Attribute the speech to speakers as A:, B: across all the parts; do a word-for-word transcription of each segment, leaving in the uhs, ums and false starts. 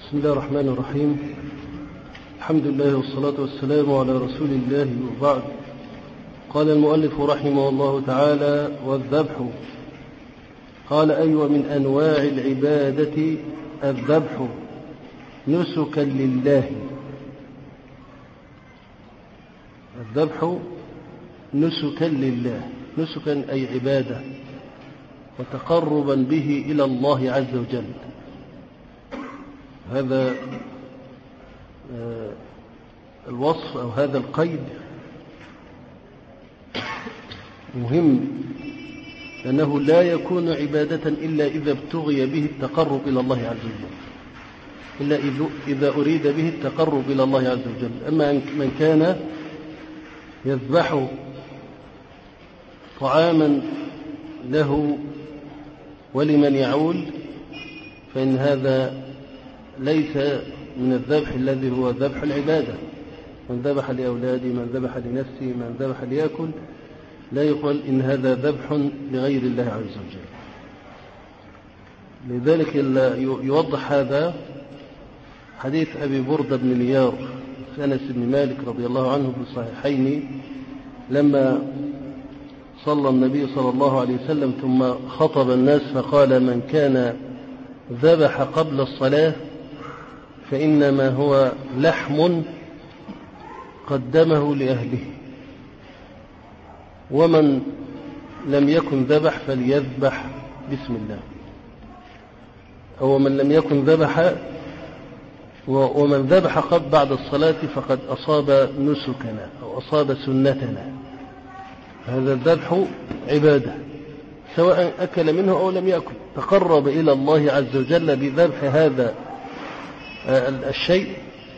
A: بسم الله الرحمن الرحيم. الحمد لله والصلاة والسلام على رسول الله وبعد. قال المؤلف رحمه الله تعالى: والذبح. قال: أيوة من أنواع العبادة الذبح نسكا لله. الذبح نسكا لله، نسكا أي عبادة وتقربا به إلى الله عز وجل. هذا الوصف أو هذا القيد مهم، لأنه لا يكون عبادة إلا إذا ابتغي به التقرب إلى الله عز وجل، إلا إذا أريد به التقرب إلى الله عز وجل. أما من كان يذبح طعاما له ولمن يعول فإن هذا ليس من الذبح الذي هو ذبح العبادة. من ذبح لأولاده، من ذبح لنفسه، من ذبح ليأكل، لا يقول إن هذا ذبح لغير الله عز وجل. لذلك يوضح هذا حديث أبي بردة بن نيار أنس بن مالك رضي الله عنه في الصحيحين، لما صلى النبي صلى الله عليه وسلم ثم خطب الناس فقال: من كان ذبح قبل الصلاة فإنما هو لحم قدمه لأهله، ومن لم يكن ذبح فليذبح بسم الله، أو من لم يكن ذبح ومن ذبح قبل بعد الصلاة فقد أصاب نسكنا أو أصاب سنتنا. هذا الذبح عبادة، سواء أكل منه أو لم يأكل، تقرب إلى الله عز وجل بذبح هذا الشيء،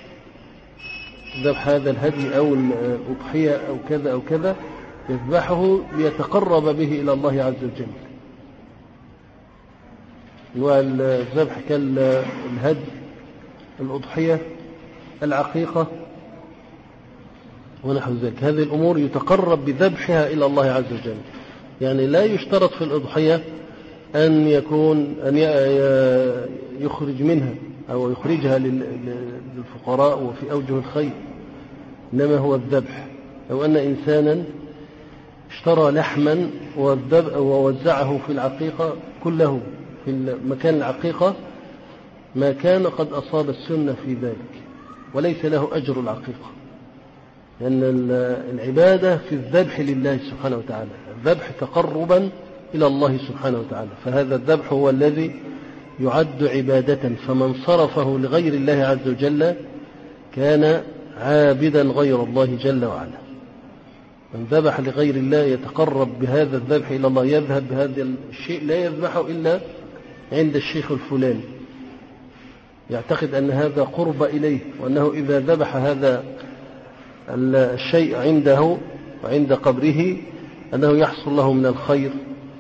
A: ذبح هذا الهدي أو الأضحية أو كذا أو كذا، يذبحه ليتقرب به إلى الله عز وجل. والذبح كالهدي، الأضحية، العقيقة ونحو ذلك، هذه الأمور يتقرب بذبحها إلى الله عز وجل. يعني لا يشترط في الأضحية أن يكون أن يخرج منها أو يخرجها للفقراء وفي أوجه الخير، إنما هو الذبح. لو أن إنسانا اشترى لحما ووزعه في العقيقة كله في مكان العقيقة، ما كان قد أصاب السنة في ذلك، وليس له أجر العقيقة، لأن العبادة في الذبح لله سبحانه وتعالى، الذبح تقربا إلى الله سبحانه وتعالى، فهذا الذبح هو الذي يعد عبادة. فمن صرفه لغير الله عز وجل كان عابدا غير الله جل وعلا. من ذبح لغير الله يتقرب بهذا الذبح إلى الله، يذهب بهذا الشيء لا يذبحه إلا عند الشيخ الفلاني، يعتقد أن هذا قرب إليه، وأنه إذا ذبح هذا الشيء عنده وعند قبره أنه يحصل له من الخير،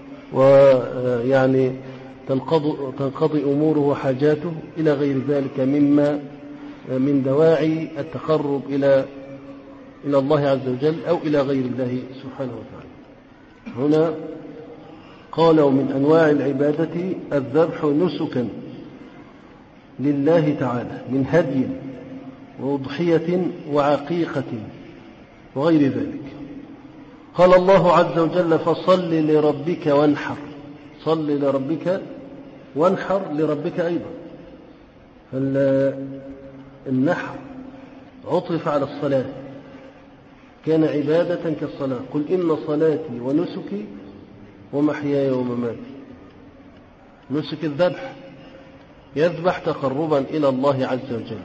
A: ويعني تنقضي, تنقضي أموره وحاجاته إلى غير ذلك مما من دواعي التقرب إلى إلى الله عز وجل أو إلى غير الله سبحانه وتعالى. هنا قالوا من أنواع العبادة الذبح نسكا لله تعالى من هدي وأضحية وعقيقة وغير ذلك. قال الله عز وجل: فصل لربك وانحر. صل لربك وانحر لربك أيضا. فالنحر عطف على الصلاة، كان عبادة كالصلاة. قل إن صلاتي ونسكي ومحياي ومماتي. نسك الذبح، يذبح تقربا إلى الله عز وجل.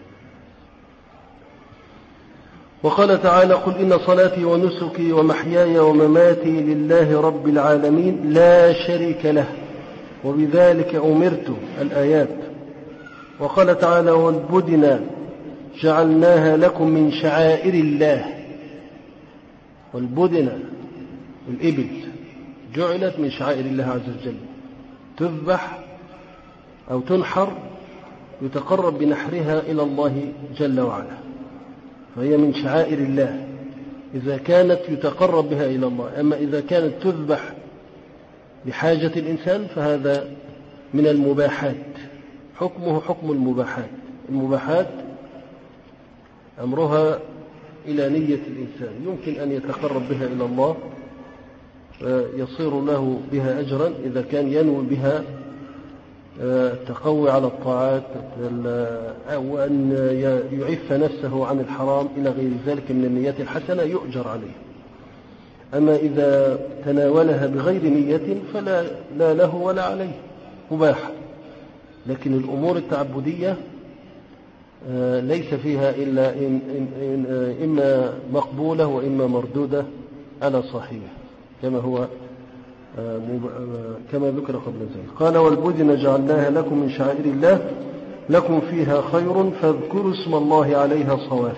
A: وقال تعالى: قل إن صلاتي ونسكي ومحياي ومماتي لله رب العالمين لا شريك له وبذلك أمرت. الآيات. وقال تعالى: والبدن جعلناها لكم من شعائر الله. والبدن الإبل جعلت من شعائر الله عز وجل، تذبح أو تنحر يتقرب بنحرها إلى الله جل وعلا، فهي من شعائر الله إذا كانت يتقرب بها إلى الله. أما إذا كانت تذبح لحاجة الإنسان فهذا من المباحات حكمه حكم المباحات. المباحات أمرها إلى نية الإنسان، يمكن أن يتقرب بها إلى الله يصير له بها أجرا إذا كان ينوي بها التقوي على الطاعات أو أن يعف نفسه عن الحرام إلى غير ذلك من النيات الحسنة يؤجر عليه. أما إذا تناولها بغير نية فلا لا له ولا عليه، مباح. لكن الأمور التعبدية ليس فيها إلا إن إن إن إما مقبولة وإما مردودة على صاحبه، كما هو كما ذكر قبل ذلك. قال والبدن جعلناها لكم من شعائر الله لكم فيها خير فاذكروا اسم الله عليها صواف،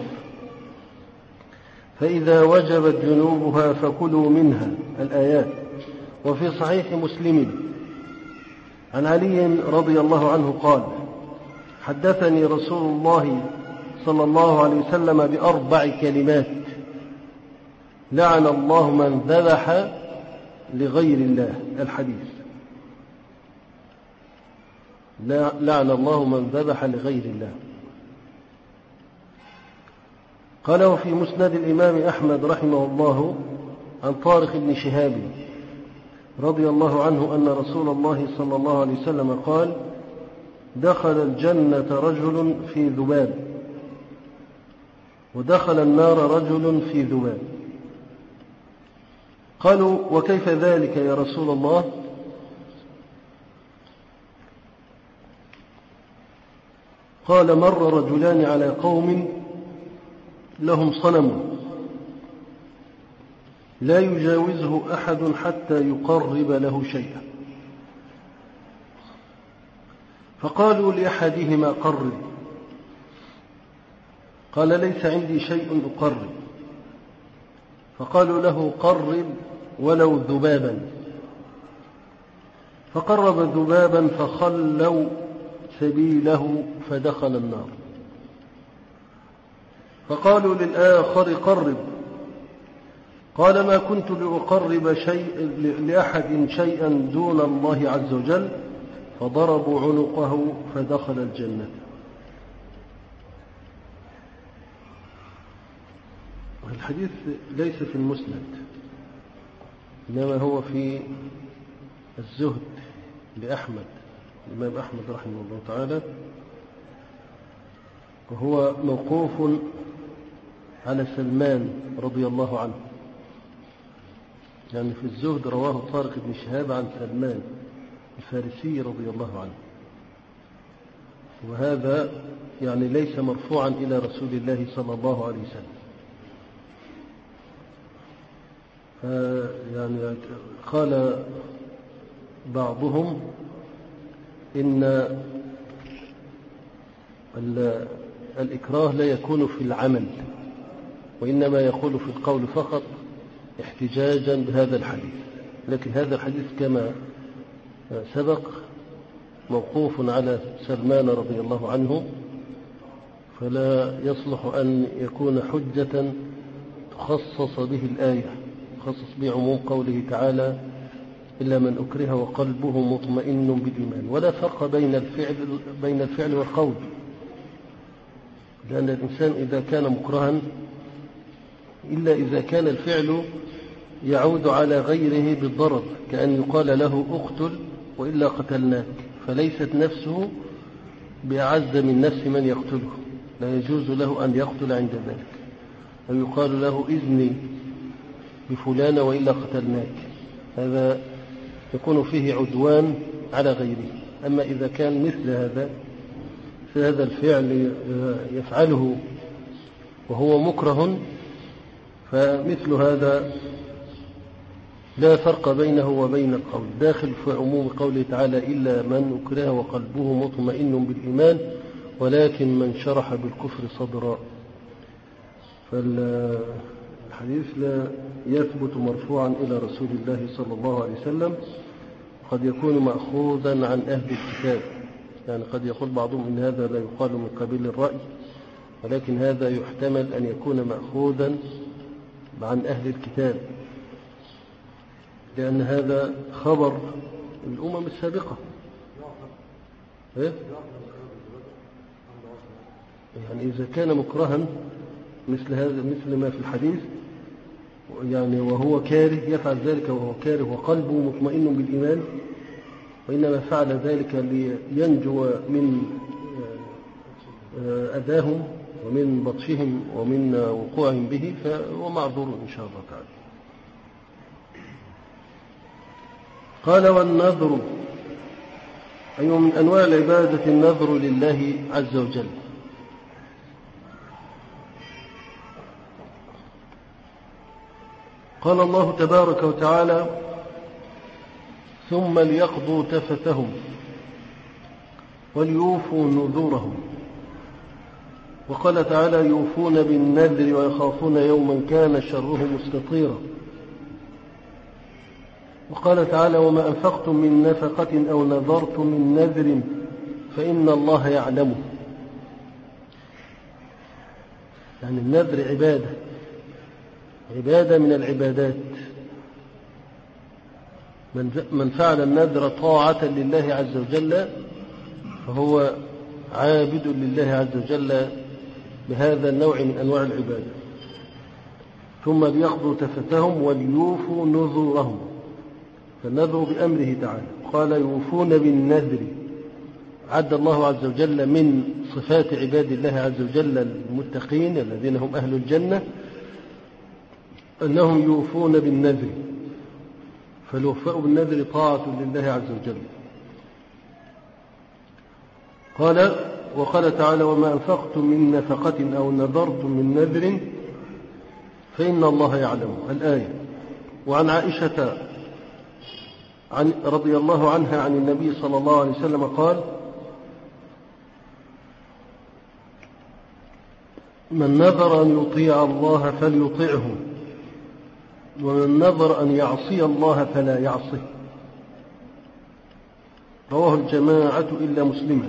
A: فإذا وجبت جنوبها فكلوا منها. الآيات. وفي صحيح مسلم عن علي رضي الله عنه قال حدثني رسول الله صلى الله عليه وسلم بأربع كلمات: لعن الله من ذبح لغير الله. الحديث. لعن الله من ذبح لغير الله. قاله في مسند الإمام أحمد رحمه الله عن طارق بن شهاب رضي الله عنه أن رسول الله صلى الله عليه وسلم قال: دخل الجنة رجل في ذباب، ودخل النار رجل في ذباب. قالوا: وكيف ذلك يا رسول الله؟ قال: مر رجلان على قوم لهم صنم لا يجاوزه أحد حتى يقرب له شيئا، فقالوا لأحدهما: قرب. قال: ليس عندي شيء أقرب. فقالوا له: قرب ولو ذبابا. فقرب ذبابا فخلوا سبيله فدخل النار. فقالوا للآخر: قرب. قال: ما كنت لأقرب شيء لأحد شيئا دون الله عز وجل. فضربوا عنقه فدخل الجنة. الحديث ليس في المسند، إنما هو في الزهد لأحمد، الإمام أحمد رحمه الله تعالى، وهو موقوف على سلمان رضي الله عنه. يعني في الزهد رواه طارق بن شهاب عن سلمان الفارسي رضي الله عنه، وهذا يعني ليس مرفوعا إلى رسول الله صلى الله عليه وسلم. يعني قال بعضهم إن الإكراه لا يكون في العمل، وإنما يقول في القول فقط احتجاجا بهذا الحديث. لكن هذا الحديث كما سبق موقوف على سلمان رضي الله عنه، فلا يصلح أن يكون حجة تخصص به الآية، تخصص به عموم قوله تعالى: إلا من أكره وقلبه مطمئن بالإيمان. ولا فرق بين الفعل بين الفعل والقول، لأن الإنسان إذا كان مكرها إلا إذا كان الفعل يعود على غيره بالضرر، كأن يقال له: اقتل وإلا قتلناك، فليست نفسه بأعز من نفس من يقتله، لا يجوز له أن يقتل عند ذلك. أو يقال له: إذني بفلان وإلا قتلناك، هذا يكون فيه عدوان على غيره. أما إذا كان مثل هذا فهذا الفعل يفعله وهو مكره، فمثل هذا لا فرق بينه وبين القول، داخل في عموم قوله تعالى: إلا من أكره وقلبه مطمئن بالإيمان ولكن من شرح بالكفر صدرا. فالحديث لا يثبت مرفوعا إلى رسول الله صلى الله عليه وسلم، قد يكون مأخوذا عن أهل الكتاب. يعني قد يقول بعضهم إن هذا لا يقال من قبيل الرأي، ولكن هذا يحتمل أن يكون مأخوذا عن أهل الكتاب، لأن هذا خبر الأمم السابقة. إيه؟ يعني إذا كان مكرها مثل هذا مثل ما في الحديث يعني وهو كاره يفعل ذلك وهو كاره وقلبه مطمئن بالإيمان، وإنما فعل ذلك لينجو من أذاهم ومن بطشهم ومن وقوعهم به، فهو معذور إن شاء الله تعالى. قال والنذر أي من أنواع العبادة النذر لله عز وجل. قال الله تبارك وتعالى ثم ليقضوا تفتهم وليوفوا نذورهم. وقال تعالى يوفون بالنذر ويخافون يوما كان شره مستطيرا. وقال تعالى وما أنفقتم من نفقة أو نذرتم من نذر فإن الله يعلمه. يعني النذر عبادة عبادة من العبادات. من فعل النذر طاعة لله عز وجل فهو عابد لله عز وجل بهذا النوع من أنواع العبادة. ثم ليقضوا تفتهم وليوفوا نذورهم، فالنذر بأمره تعالى. قال يوفون بالنذر، عد الله عز وجل من صفات عباد الله عز وجل المتقين الذين هم أهل الجنة أنهم يوفون بالنذر، فالوفاء بالنذر طاعة لله عز وجل. قال وقال تعالى وما أنفقتم من نفقة أو نذرتم من نذر فإن الله يعلم الآية. وعن عائشة عن رضي الله عنها عن النبي صلى الله عليه وسلم قال من نذر أن يطيع الله فليطيعه ومن نذر أن يعصي الله فلا يعصه. رواه الجماعة إلا مسلما.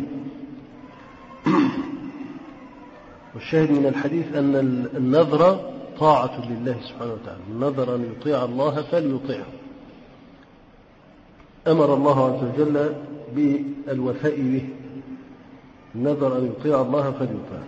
A: والشاهد من الحديث أن النذر طاعة لله سبحانه وتعالى. من نذر أن يطيع الله فليطيعه. أمر الله عز وجل بالوفاء به. نذر أن يطيع الله فليطيعه.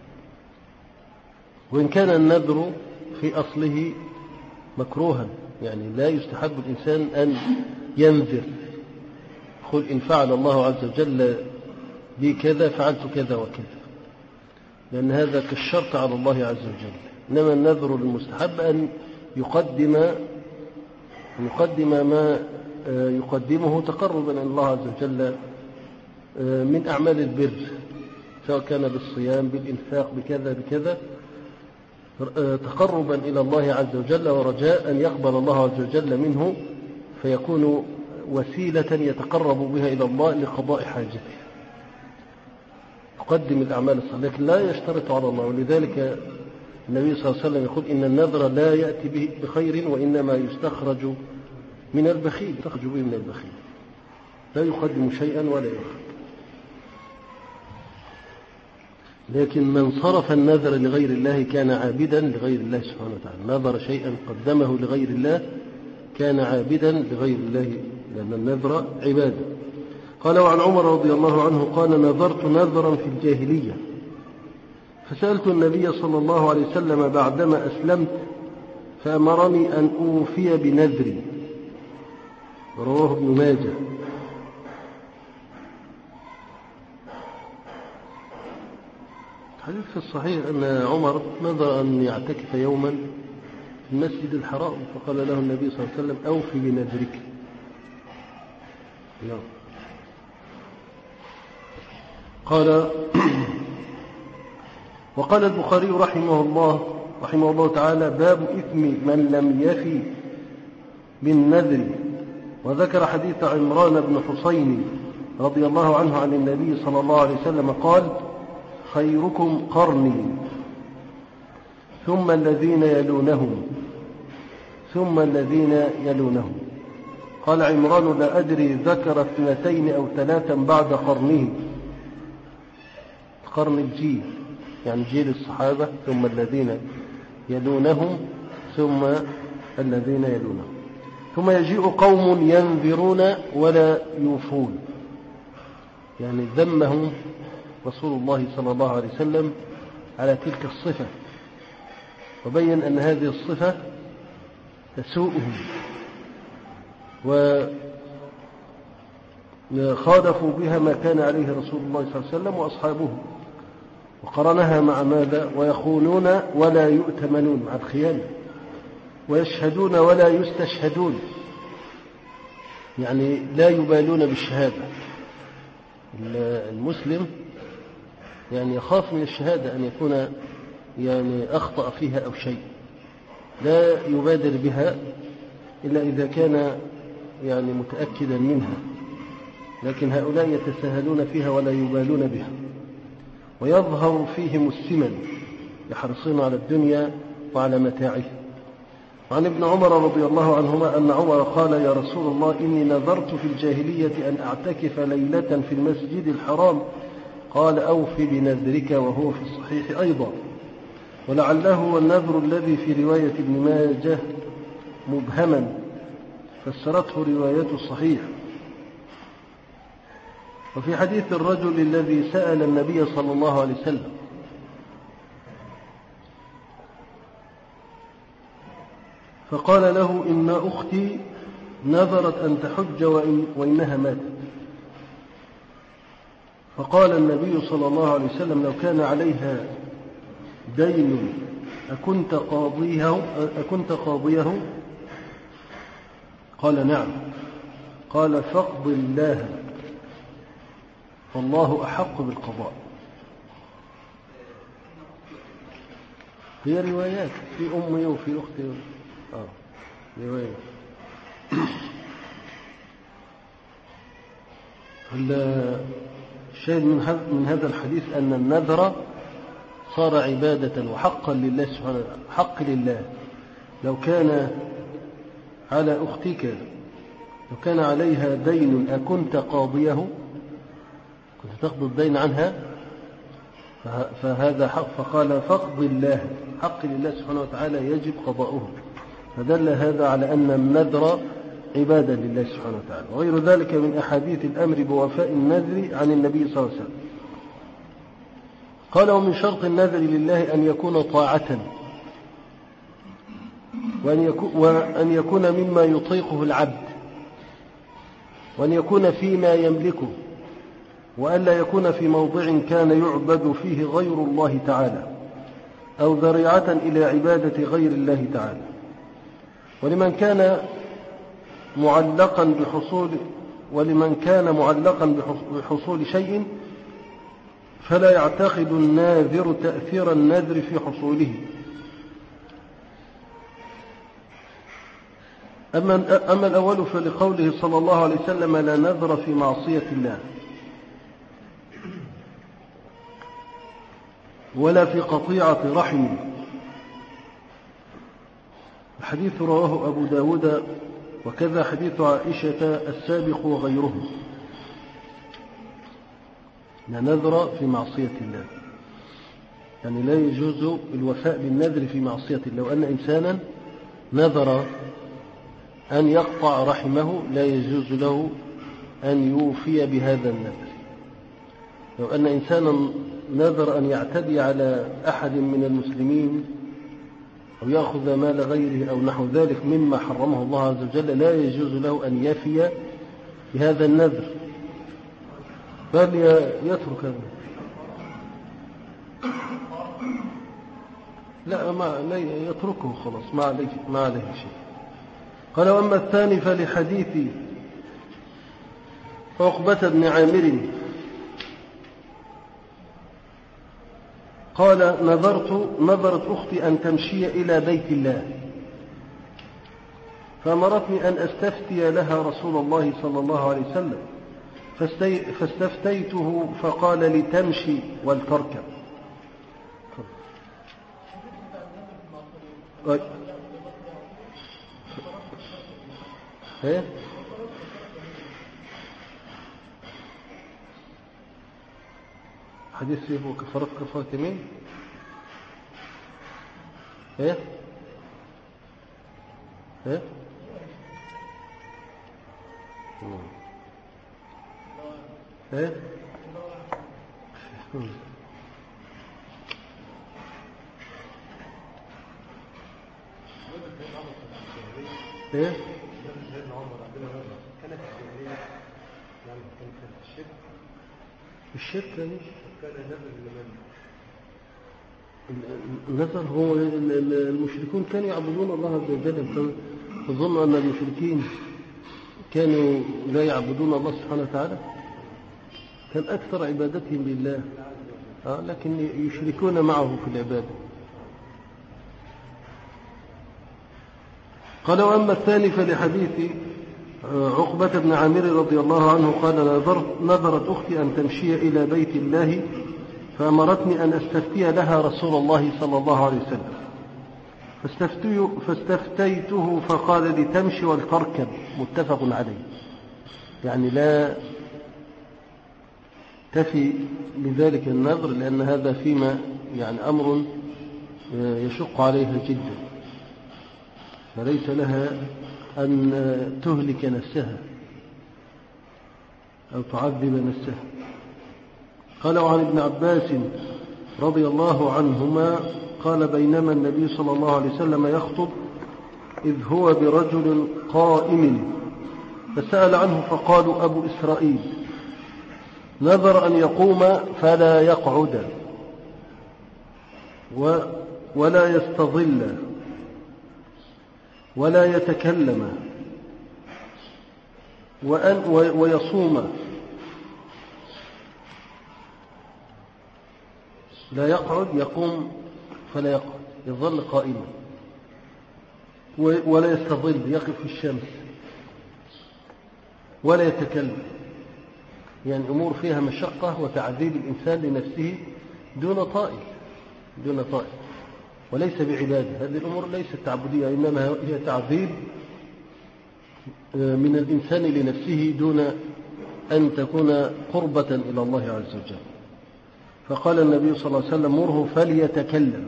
A: وإن كان النذر في أصله مكروها، يعني لا يستحب الإنسان أن ينذر قل إن فعل الله عز وجل بي كذا فعلت كذا وكذا، لأن هذا كالشرط على الله عز وجل. إنما النذر المستحب أن يقدم يقدم ما يقدمه تقربا إلى الله عز وجل من أعمال البر، سواء كان بالصيام بالإنفاق بكذا بكذا، تقربا إلى الله عز وجل ورجاء أن يقبل الله عز وجل منه، فيكون وسيلة يتقرب بها إلى الله لقضاء حاجته. يقدم الأعمال الصالحة لكن لا يشترط على الله. ولذلك النبي صلى الله عليه وسلم يقول إن النذر لا يأتي به بخير وإنما يستخرج من البخيل، يستخرج به من البخيل، لا يقدم شيئا ولا يؤخر. لكن من صرف النذر لغير الله كان عابدا لغير الله سبحانه وتعالى. نذر شيئا قدمه لغير الله كان عابدا لغير الله، لأن النذر عبادة. قال وعن عمر رضي الله عنه قال نذرت نذرا في الجاهلية فسألت النبي صلى الله عليه وسلم بعدما أسلمت فأمرني أن أوفي بنذري. رواه ابن ماجه. الحديث في الصحيح أن عمر نذر أن يعتكف يوما في المسجد الحرام، فقال له النبي صلى الله عليه وسلم أوفي بنذرك. لا. قال وقال البخاري رحمه الله رحمه الله تعالى باب إثم من لم يفي بالنذر. وذكر حديث عمران بن حسين رضي الله عنه عن النبي صلى الله عليه وسلم قال خيركم قرني ثم الذين يلونهم ثم الذين يلونهم. قال عمران لا أدري ذكر اثنتين أو ثلاثا بعد قرنه، قرن الجيل يعني جيل الصحابة ثم الذين يلونهم ثم الذين يلونهم. ثم يجيء قوم ينذرون ولا يوفون. يعني ذمهم رسول الله صلى الله عليه وسلم على تلك الصفة، وبين أن هذه الصفة تسوءهم، وخالفوا بها ما كان عليه رسول الله صلى الله عليه وسلم وأصحابه، وقرنها مع ماذا؟ ويخونون ولا يؤتمنون، مع الخيانة، ويشهدون ولا يستشهدون، يعني لا يبالون بالشهادة. المسلم يعني يخاف من الشهادة أن يكون يعني أخطأ فيها أو شيء، لا يبادر بها إلا إذا كان يعني متأكدا منها، لكن هؤلاء يتساهلون فيها ولا يبالون بها، ويظهر فيهم السمن، يحرصون على الدنيا وعلى متاعها. وعن ابن عمر رضي الله عنهما أن عمر قال: يا رسول الله، إني نذرت في الجاهلية أن أعتكف ليلة في المسجد الحرام. قال: أوف بنذرك، وهو في الصحيح أيضا. ولعله هو النذر الذي في رواية ابن ماجه مبهما، فسرته رواية الصحيح. وفي حديث الرجل الذي سأل النبي صلى الله عليه وسلم فقال له: إن أختي نذرت أن تحج وإن وإنها ماتت. فقال النبي صلى الله عليه وسلم: لو كان عليها دين أكنت قاضيه أكنت قاضيه؟ قال: نعم. قال: فاقض الله، فالله أحق بالقضاء. هي روايات في أمي وفي أختي. آه رواية. الشاهد من هذا الحديث أن النذر صار عبادة وحقا لله سبحانه وتعالى، حق لله. لو كان على أختك لو كان عليها دين أكنت قاضيه، كنت تقضي الدين عنها، فهذا حق. فقال: فاقض الله، حق لله سبحانه وتعالى يجب قضاؤه. فدل هذا على أن النذر عبادة لله سبحانه وتعالى. وغير ذلك من أحاديث الأمر بوفاء النذر عن النبي صلى الله عليه وسلم. قال: ومن شرط النذر لله أن يكون طاعة، وأن يكون, وأن يكون مما يطيقه العبد، وأن يكون فيما يملكه، وأن لا يكون في موضع كان يعبد فيه غير الله تعالى، أو ذريعة إلى عبادة غير الله تعالى. ولمن كان معلقا بحصول ولمن كان معلقا بحصول شيء فلا يعتقد الناذر تأثير النذر في حصوله. أما, أما الأول فلقوله صلى الله عليه وسلم: لا نذر في معصية الله ولا في قطيعة رحم. الحديث رواه أبو داود، وكذا حديث عائشة السابق وغيره. لا نذر في معصية الله، يعني لا يجوز الوفاء بالنذر في معصية الله. لو أن إنسانا نذر أن يقطع رحمه لا يجوز له أن يوفي بهذا النذر. لو أن إنسانا نذر أن يعتدي على أحد من المسلمين أو يأخذ مال غيره أو نحو ذلك مما حرمه الله عز وجل، لا يجوز له أن يفي بهذا النذر، بل يترك هذا. لا ما لا يتركه خلاص، ما عليه ما عليه شيء. قال: وأما الثاني فلحديث عقبة بن عامر قال: نذرت نذرت أختي أن تمشي إلى بيت الله، فأمرتني أن أستفتي لها رسول الله صلى الله عليه وسلم، فاستفتيته فقال: لتمشي ولتركب. ايه حديث فيه كفارة كفارة يمين. ايه ايه ايه ايه الشرك يعني النذر هو المشركون كانوا يعبدون الله عز وجل. تظن أن المشركين كانوا لا يعبدون الله سبحانه وتعالى؟ كان أكثر عبادتهم لله، آه لكن يشركون معه في العبادة. قال وأما الثاني فلحديث عقبة بن عامر رضي الله عنه قال نذرت أختي أن تمشي إلى بيت الله فأمرتني أن أستفتي لها رسول الله صلى الله عليه وسلم فاستفتيته فقال لي تمشي ولتركب، متفق عليه. يعني لا تفي بذلك النذر لأن هذا فيما يعني أمر يشق عليها جدا، فليس لها أن تهلك نفسها أو تعذب نفسها. قال وعن ابن عباس رضي الله عنهما قال بينما النبي صلى الله عليه وسلم يخطب إذ هو برجل قائم فسأل عنه فقالوا أبو إسرائيل نذر أن يقوم فلا يقعد ولا يستظل ولا يتكلم وأن ويصوم، لا يقعد يقوم فلا يقعد يظل قائما، ولا يستظل يقف في الشمس، ولا يتكلم. يعني أمور فيها مشقة وتعذيب الإنسان لنفسه دون طائل دون طائل وليس بعبادة. هذه الأمور ليست تعبدية، إنما هي تعذيب من الإنسان لنفسه دون أن تكون قربة إلى الله عز وجل. فقال النبي صلى الله عليه وسلم مره فليتكلم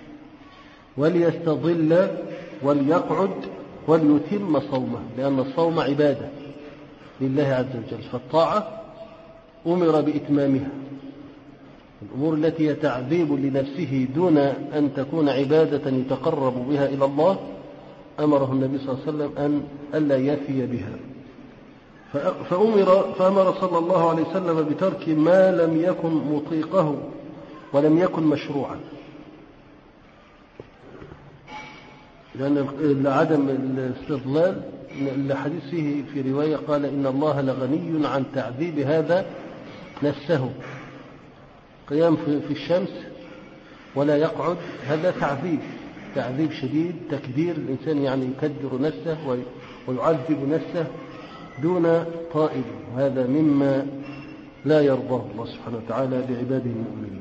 A: وليستظل وليقعد وليتم صومه، لأن الصوم عبادة لله عز وجل، فالطاعة أمر بإتمامها. الأمور التي هي تعذيب لنفسه دون أن تكون عبادة يتقرب بها إلى الله أمره النبي صلى الله عليه وسلم أن ألا يفي بها. فأمر, فأمر صلى الله عليه وسلم بترك ما لم يكن مطيقه ولم يكن مشروعا، لأن عدم الاستظلال الحديث فيه في رواية قال إن الله لغني عن تعذيب هذا نفسه. قيام في الشمس ولا يقعد هذا تعذيب تعذيب شديد، تكدير الإنسان، يعني يكدر نفسه ويعذب نفسه دون طائل، وهذا مما لا يرضاه الله سبحانه وتعالى لعباده المؤمنين.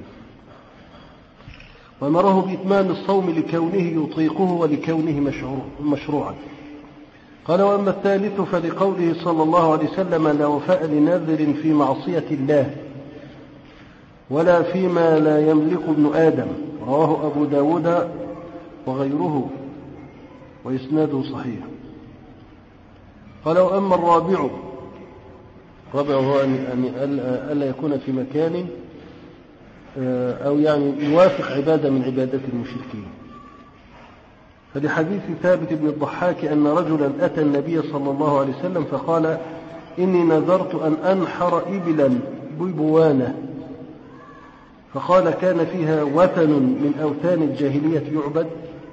A: وأمره بإتمام الصوم لكونه يطيقه ولكونه مشروعا. قال وأما الثالث فلقوله صلى الله عليه وسلم لا وفاء لنذر في معصية الله ولا فيما لا يملك ابن آدم، رواه أبو داود وغيره وإسناده صحيح. قال وأما الرابع الرابع هو أن ألا يكون في مكان أو يعني يوافق عبادة من عبادات المشركين. فلحديث ثابت بن الضحاك أن رجلا أتى النبي صلى الله عليه وسلم فقال إني نذرت أن أنحر إبلا ببوانة، فقال كان فيها وثن من أوثان الجاهلية يعبد؟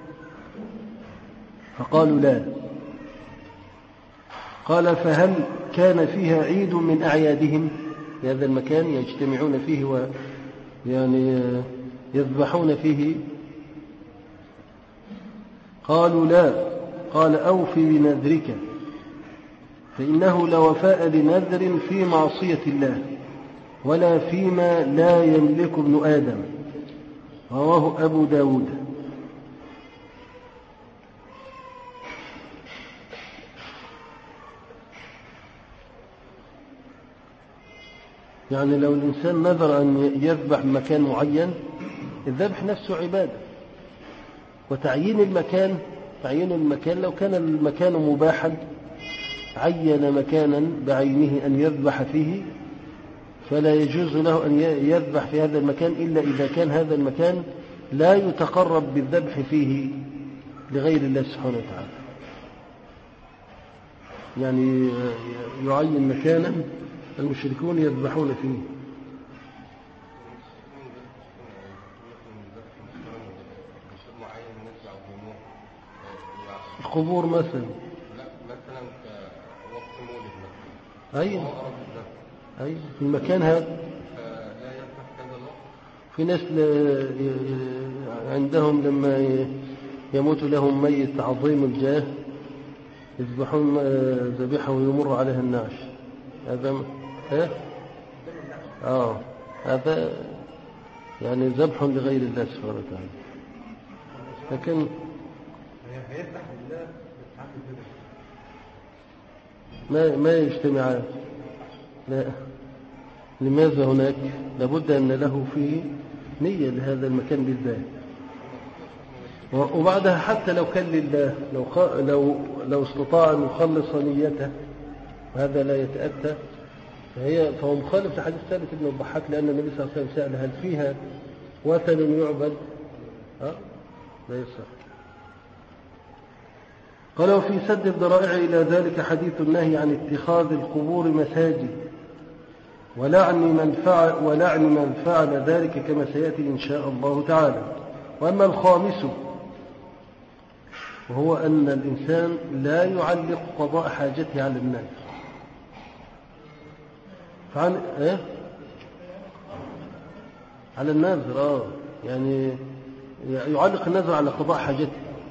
A: فقالوا لا. قال فهل كان فيها عيد من أعيادهم؟ في هذا المكان يجتمعون فيه ويعني يذبحون فيه؟ قالوا لا. قال أوفي بنذرك فإنه لا وفاء لنذر في معصية الله ولا فيما لا يملك ابن آدم، رواه أبو داود. يعني لو الإنسان نذر أن يذبح مكان معين، الذبح نفسه عبادة، وتعيين المكان تعيين المكان لو كان المكان مباحا عين مكانا بعينه أن يذبح فيه فلا يجوز له أن يذبح في هذا المكان إلا إذا كان هذا المكان لا يتقرب بالذبح فيه لغير الله سبحانه وتعالى. يعني يعين مكانا المشركون يذبحون فيه. القبور مثلا،
B: لا مثلا وقت مولد مثلا،
A: أيوة أيوة في المكان هذا
B: لا يذبح كذا الوقت.
A: في ناس عندهم لما يموت لهم ميت عظيم الجاه يذبحون ذبيحة ويمر عليها النعش. هذا ها اه هذا يعني ذبح لغير الله سبحانه وتعالى. لكن ما ما يجتمعان. لا، لماذا هناك؟ لابد أن له فيه نية لهذا المكان بالذات. وبعدها حتى لو كان لله، لو لو لو استطاع أن يخلص نيته وهذا لا يتأتى، فهي فهو مخالف لحديث ثابت بن الضحاك، لأن النبي صلى الله عليه وسلم سأل هل فيها وثن يعبد؟ ها؟ لا يصح. قال وفي سد الذرائع إلى ذلك حديث النهي عن اتخاذ القبور مساجد ولعن من فعل ولعن من فعل ذلك كما سيأتي إن شاء الله تعالى. وأما الخامس وهو أن الإنسان لا يعلق قضاء حاجته على الناس. فعن إيه؟ على الناذر آه يعني يعلق الناذر على قضاء حاجته.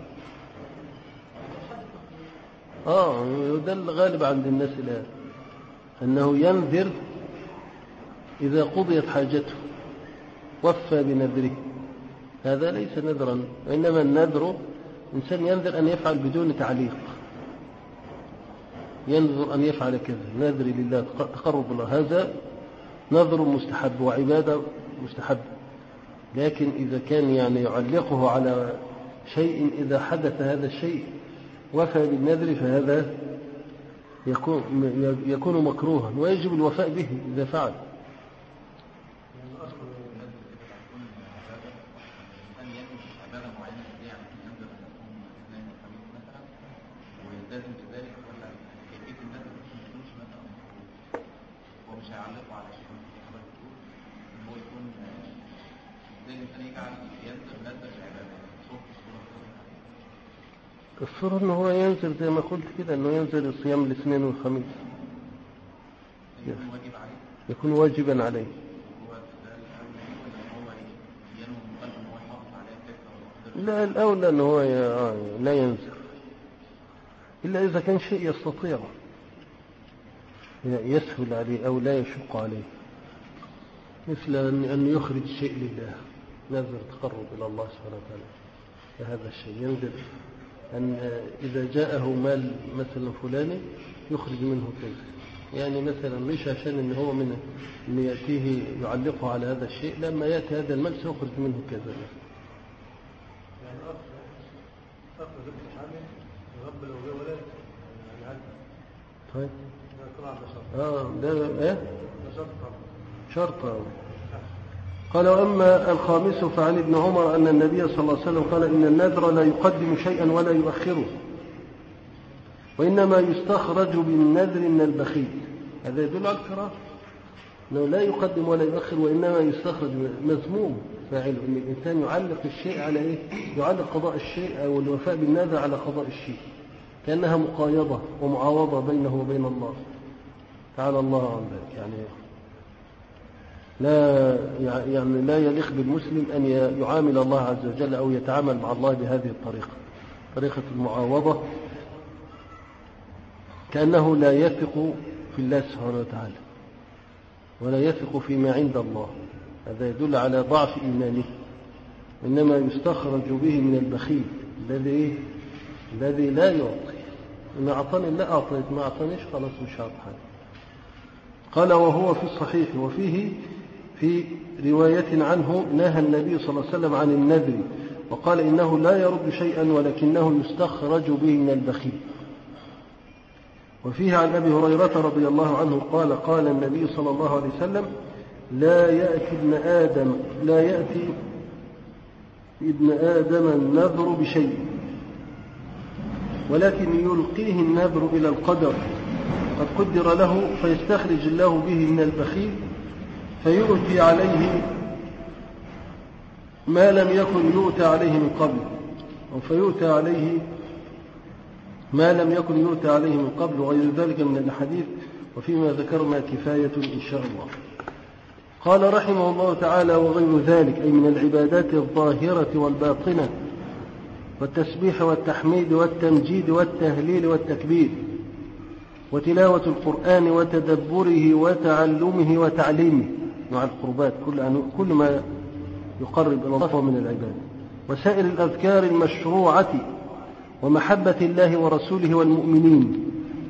A: آه ده الغالب عند الناس الآن، أنه ينذر إذا قضيت حاجته وفى بنذره. هذا ليس نذرا، وإنما النذر إنسان ينذر أن يفعل بدون تعليق، ينذر أن يفعل كذا، نذر لله تقرب الله، هذا نذر مستحب وعبادة مستحب. لكن إذا كان يعني يعلقه على شيء إذا حدث هذا الشيء وفى بالنذر فهذا يكون يكون مكروها ويجب الوفاء به إذا فعل. الصورة أنه هو ينزل زي ما قلت كده، أنه ينزل الصيام الاثنين والخميس يكون واجبا عليه. لا، الأولى أنه هو لا ينزل إلا إذا كان شيء يستطيع يسهل عليه أو لا يشق عليه، مثل أن يخرج شيء لله، نذر تقرب إلى الله سبحانه وتعالى. فهذا الشيء ينذر أن إذا جاءه مال مثلا فلاني يخرج منه كذا، يعني مثلا مش عشان إن هو من إن يأتيه يعلقه على هذا الشيء، لما يأتي هذا المال سيخرج منه كذا. يعني أخذ ذبح حامل يغب لو جاء ولد يعني طيب آه ده إيه شرط. قال وأما الخامس فعن ابن عمر أن النبي صلى الله عليه وسلم قال إن النذر لا يقدم شيئا ولا يؤخره، وإنما يستخرج بالنذر من البخيل. هذا يدل على الكراهة، أنه لا يقدم ولا يؤخر وإنما يستخرج. مذموم فاعله أن الإنسان يعلق الشيء على إيه؟ يعلق قضاء الشيء أو الوفاء بالنذر على قضاء الشيء، كأنها مقايضة ومعاوضة بينه وبين الله تعالى الله عن ذلك. يعني لا يعني لا يليق بالمسلم أن يعامل الله عز وجل أو يتعامل مع الله بهذه الطريقة، طريقة المعاوضة، كأنه لا يثق في الله سبحانه وتعالى ولا يثق فيما عند الله. هذا يدل على ضعف إيمانه. إنما يستخرج به من البخيل الذي الذي لا يعطي. إن أعطاني لا أعطيت، ما أعطانيش خلاص مش هعطي. قال وهو في الصحيح وفيه في رواية عنه نهى النبي صلى الله عليه وسلم عن النذر وقال إنه لا يرد شيئا ولكنه يستخرج به من البخيل. وفيه عن أبي هريرة رضي الله عنه قال قال النبي صلى الله عليه وسلم لا يأتي ابن آدم لا يأتي ابن آدم النذر بشيء ولكن يلقيه النذر إلى القدر قد قدر له فيستخرج الله به من البخيل فيؤتي عليه ما لم يكن يؤتى عليه من قبل أو فيؤتى عليه ما لم يكن يؤتى عليه من قبل وغير ذلك من الحديث وفيما ذكرنا كفاية إن شاء الله. قال رحمه الله تعالى وغير ذلك أي من العبادات الظاهرة والباطنة والتسبيح والتحميد والتمجيد والتهليل والتكبير وتلاوة القرآن وتدبره وتعلمه وتعليمه مع القربات كل ما يقرب إلى الله من العبادة وسائر الأذكار المشروعة ومحبة الله ورسوله والمؤمنين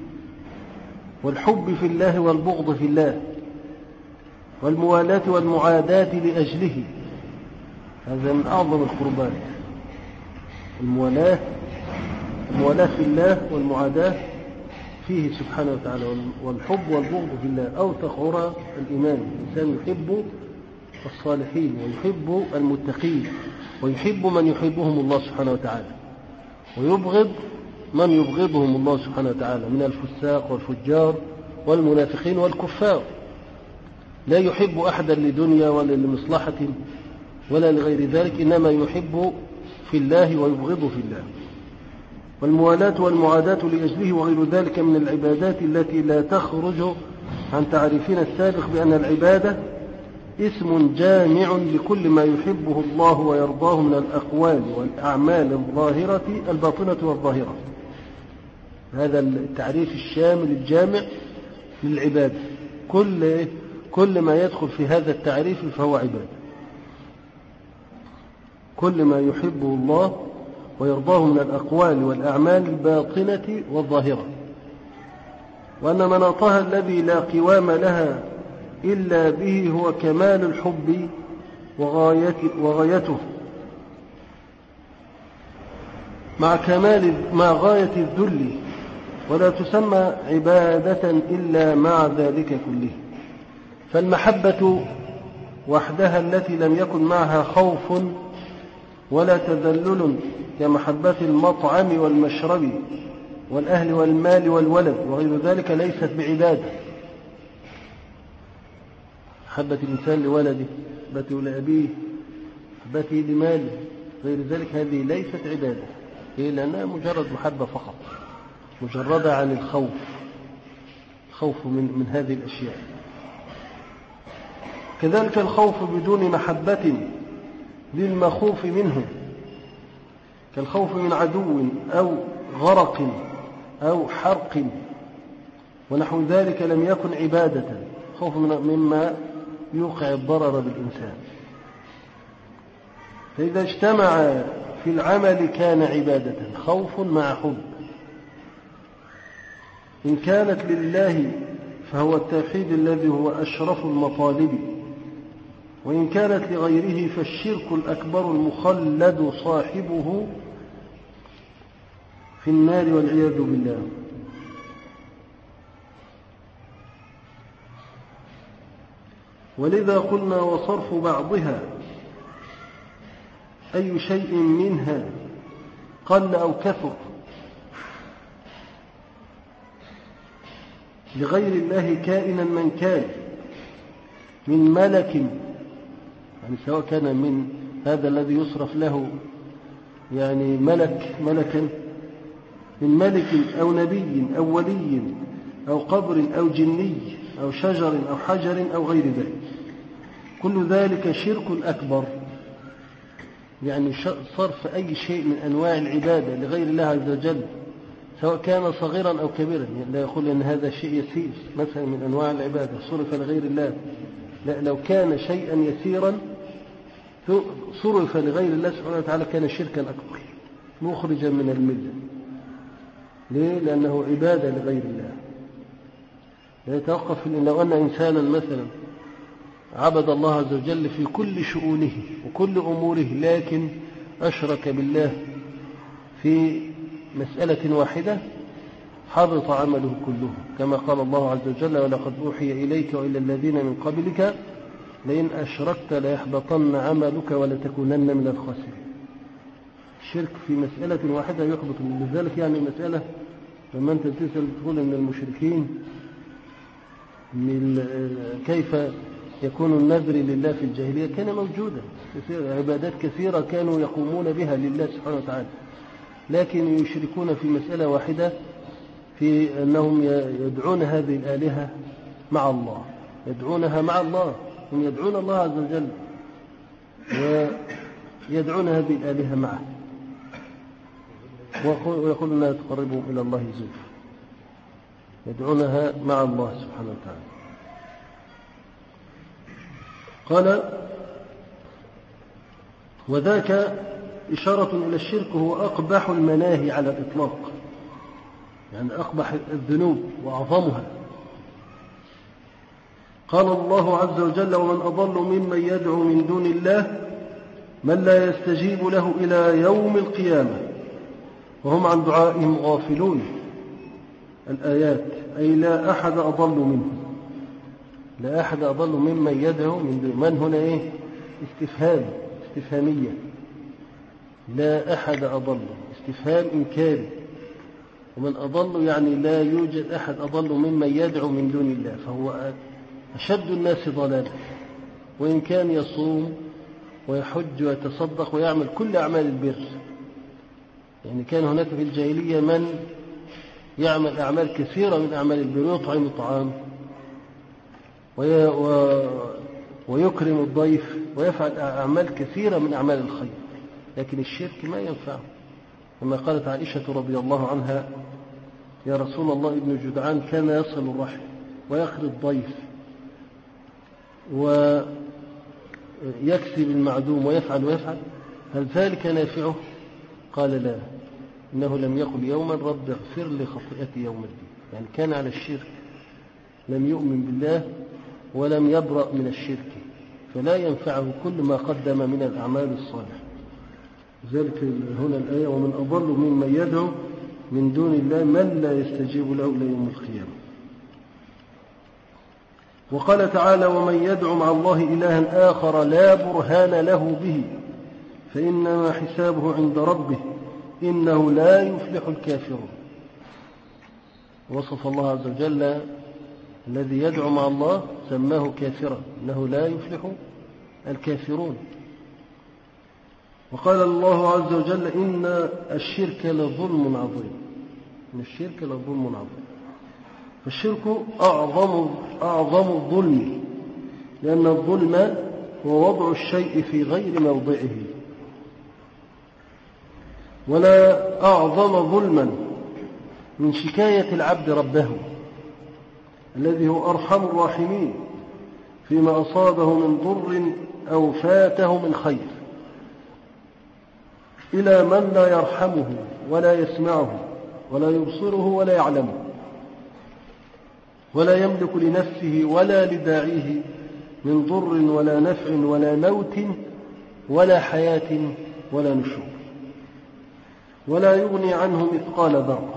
A: والحب في الله والبغض في الله والموالاة والمعاداة لأجله هذا من أعظم القربات الموالاة الموالاة في الله والمعاداة فيه سبحانه وتعالى والحب والبغض في الله أو تخور الإيمان الإنسان يحب الصالحين ويحب المتقين ويحب من يحبهم الله سبحانه وتعالى ويبغض من يبغضهم الله سبحانه وتعالى من الفساق والفجار والمنافقين والكفار لا يحب أحدا لدنيا ولا لمصلحة ولا لغير ذلك إنما يحب في الله ويبغض في الله والموالاة والمعاداة لأجله وغير ذلك من العبادات التي لا تخرج عن تعريفنا السابق بأن العبادة اسم جامع لكل ما يحبه الله ويرضاه من الأقوال والأعمال الظاهرة الباطنة والظاهرة هذا التعريف الشامل الجامع للعبادة كل كل ما يدخل في هذا التعريف فهو عبادة كل ما يحبه الله ويرضاه من الأقوال والأعمال الباطنة والظاهرة وأن مناطها الذي لا قوام لها إلا به هو كمال الحب وغايته مع كمال مع غاية الذل ولا تسمى عبادة إلا مع ذلك كله فالمحبة وحدها التي لم يكن معها خوف ولا تذلل كمحبة المطعم والمشرب والأهل والمال والولد وغير ذلك ليست بعبادة محبة الإنسان لولده محبته لأبيه محبته لماله غير ذلك هذه ليست عبادة لأنها مجرد محبة فقط مجردة عن الخوف خوف من, من هذه الأشياء كذلك الخوف بدون محبة للمخوف منه كالخوف من عدو أو غرق أو حرق ونحو ذلك لم يكن عبادة خوف مما يوقع الضرر بالإنسان فإذا اجتمع في العمل كان عبادة خوف مع حب إن كانت لله فهو التوحيد الذي هو أشرف المطالب وإن كانت لغيره فالشرك الأكبر المخلد صاحبه في النار والعياذ بالله ولذا قلنا وصرف بعضها أي شيء منها قل أو كثر لغير الله كائنا من كان من ملك يعني سواء كان من هذا الذي يصرف له يعني ملك ملكا من ملك أو نبي أو ولي أو قبر أو جني أو شجر أو حجر أو غير ذلك كل ذلك شرك أكبر يعني صرف أي شيء من أنواع العبادة لغير الله عز وجل سواء كان صغيرا أو كبيرا يعني لا يقول أن هذا شيء يسير مثلا من أنواع العبادة صرف لغير الله لا لو كان شيئا يسيرا صرف لغير الله سبحانه وتعالى كان شركا أكبر مخرجا من الملة ليه؟ لأنه عبادة لغير الله لا يتوقف لو أن إنسانا مثلا عبد الله عز وجل في كل شؤونه وكل أموره لكن أشرك بالله في مسألة واحدة حبط عمله كله، كما قال الله عز وجل: ولقد أوحي إليك وإلى الذين من قبلك لئن أشركت ليحبطن عملك ولتكونن من الخاسرين. الشرك في مسألة واحدة يحبط، لذلك يعني المسألة لما أنت تسأل تقول إن المشركين من كيف يكون النذر لله في الجاهلية، كان موجودا عبادات كثيرة كانوا يقومون بها لله سبحانه وتعالى، لكن يشركون في مسألة واحدة، في أنهم يدعون هذه الآلهة مع الله، يدعونها مع الله، هم يدعون الله عز وجل ويدعون هذه الآلهة معه، ويقولون أنها تقربهم إلى الله زلفى، يدعونها مع الله سبحانه وتعالى. قال: وذاك إشارة إلى الشرك هو أقبح المناهي على الإطلاق، يعني أقبح الذنوب وأعظمها. قال الله عز وجل: ومن أضل ممن يدعو من دون الله من لا يستجيب له إلى يوم القيامة وهم عن دعائهم غافلون. الآيات، أي لا أحد أضل منه، لا أحد أضل ممن يدعو من دون. من هنا إيه؟ استفهام، استفهامية، لا أحد أضل، استفهام إنكاري. ومن أضل يعني لا يوجد أحد أضل ممن يدعو من دون الله، فهو أشد الناس ضلالا، وإن كان يصوم ويحج ويتصدق ويعمل كل أعمال البر. يعني كان هناك في الجاهلية من يعمل أعمال كثيرة من أعمال البر، يطعم الطعام ويكرم الضيف ويفعل أعمال كثيرة من أعمال الخير، لكن الشرك ما ينفعه. كما قالت عائشة رضي الله عنها: يا رسول الله، ابن جدعان كان يصل الرحم ويقري الضيف ويكسب المعدوم ويفعل ويفعل، هل ذلك نافعه؟ قال: لا، إنه لم يقل يوما رب اغفر لي خطيئتي يوم الدين. يعني كان على الشرك، لم يؤمن بالله ولم يبرأ من الشرك، فلا ينفعه كل ما قدم من الأعمال الصالحة. ذلك هنا الآية: ومن أضل ممن يدعو من دون الله من لا يستجيب له إلى يوم القيامة. وقال تعالى: ومن يدعو مع الله إلها آخر لا برهان له به فإنما حسابه عند ربه إنه لا يفلح الكافرون. وصف الله عز وجل الذي يدعو مع الله، سماه كافرا، إنه لا يفلح الكافرون. وقال الله عز وجل: إن الشرك لظلم عظيم، إن الشرك لظلم عظيم. فالشرك أعظم أعظم الظلم، لأن الظلم هو وضع الشيء في غير موضعه، ولا أعظم ظلما من شكاية العبد ربه الذي هو أرحم الراحمين فيما أصابه من ضر أو فاته من خير إلى من لا يرحمه ولا يسمعه ولا يبصره ولا يعلمه ولا يملك لنفسه ولا لداعيه من ضر ولا نفع ولا موت ولا حياة ولا نشور، ولا يغني عنه مثقال ذرة،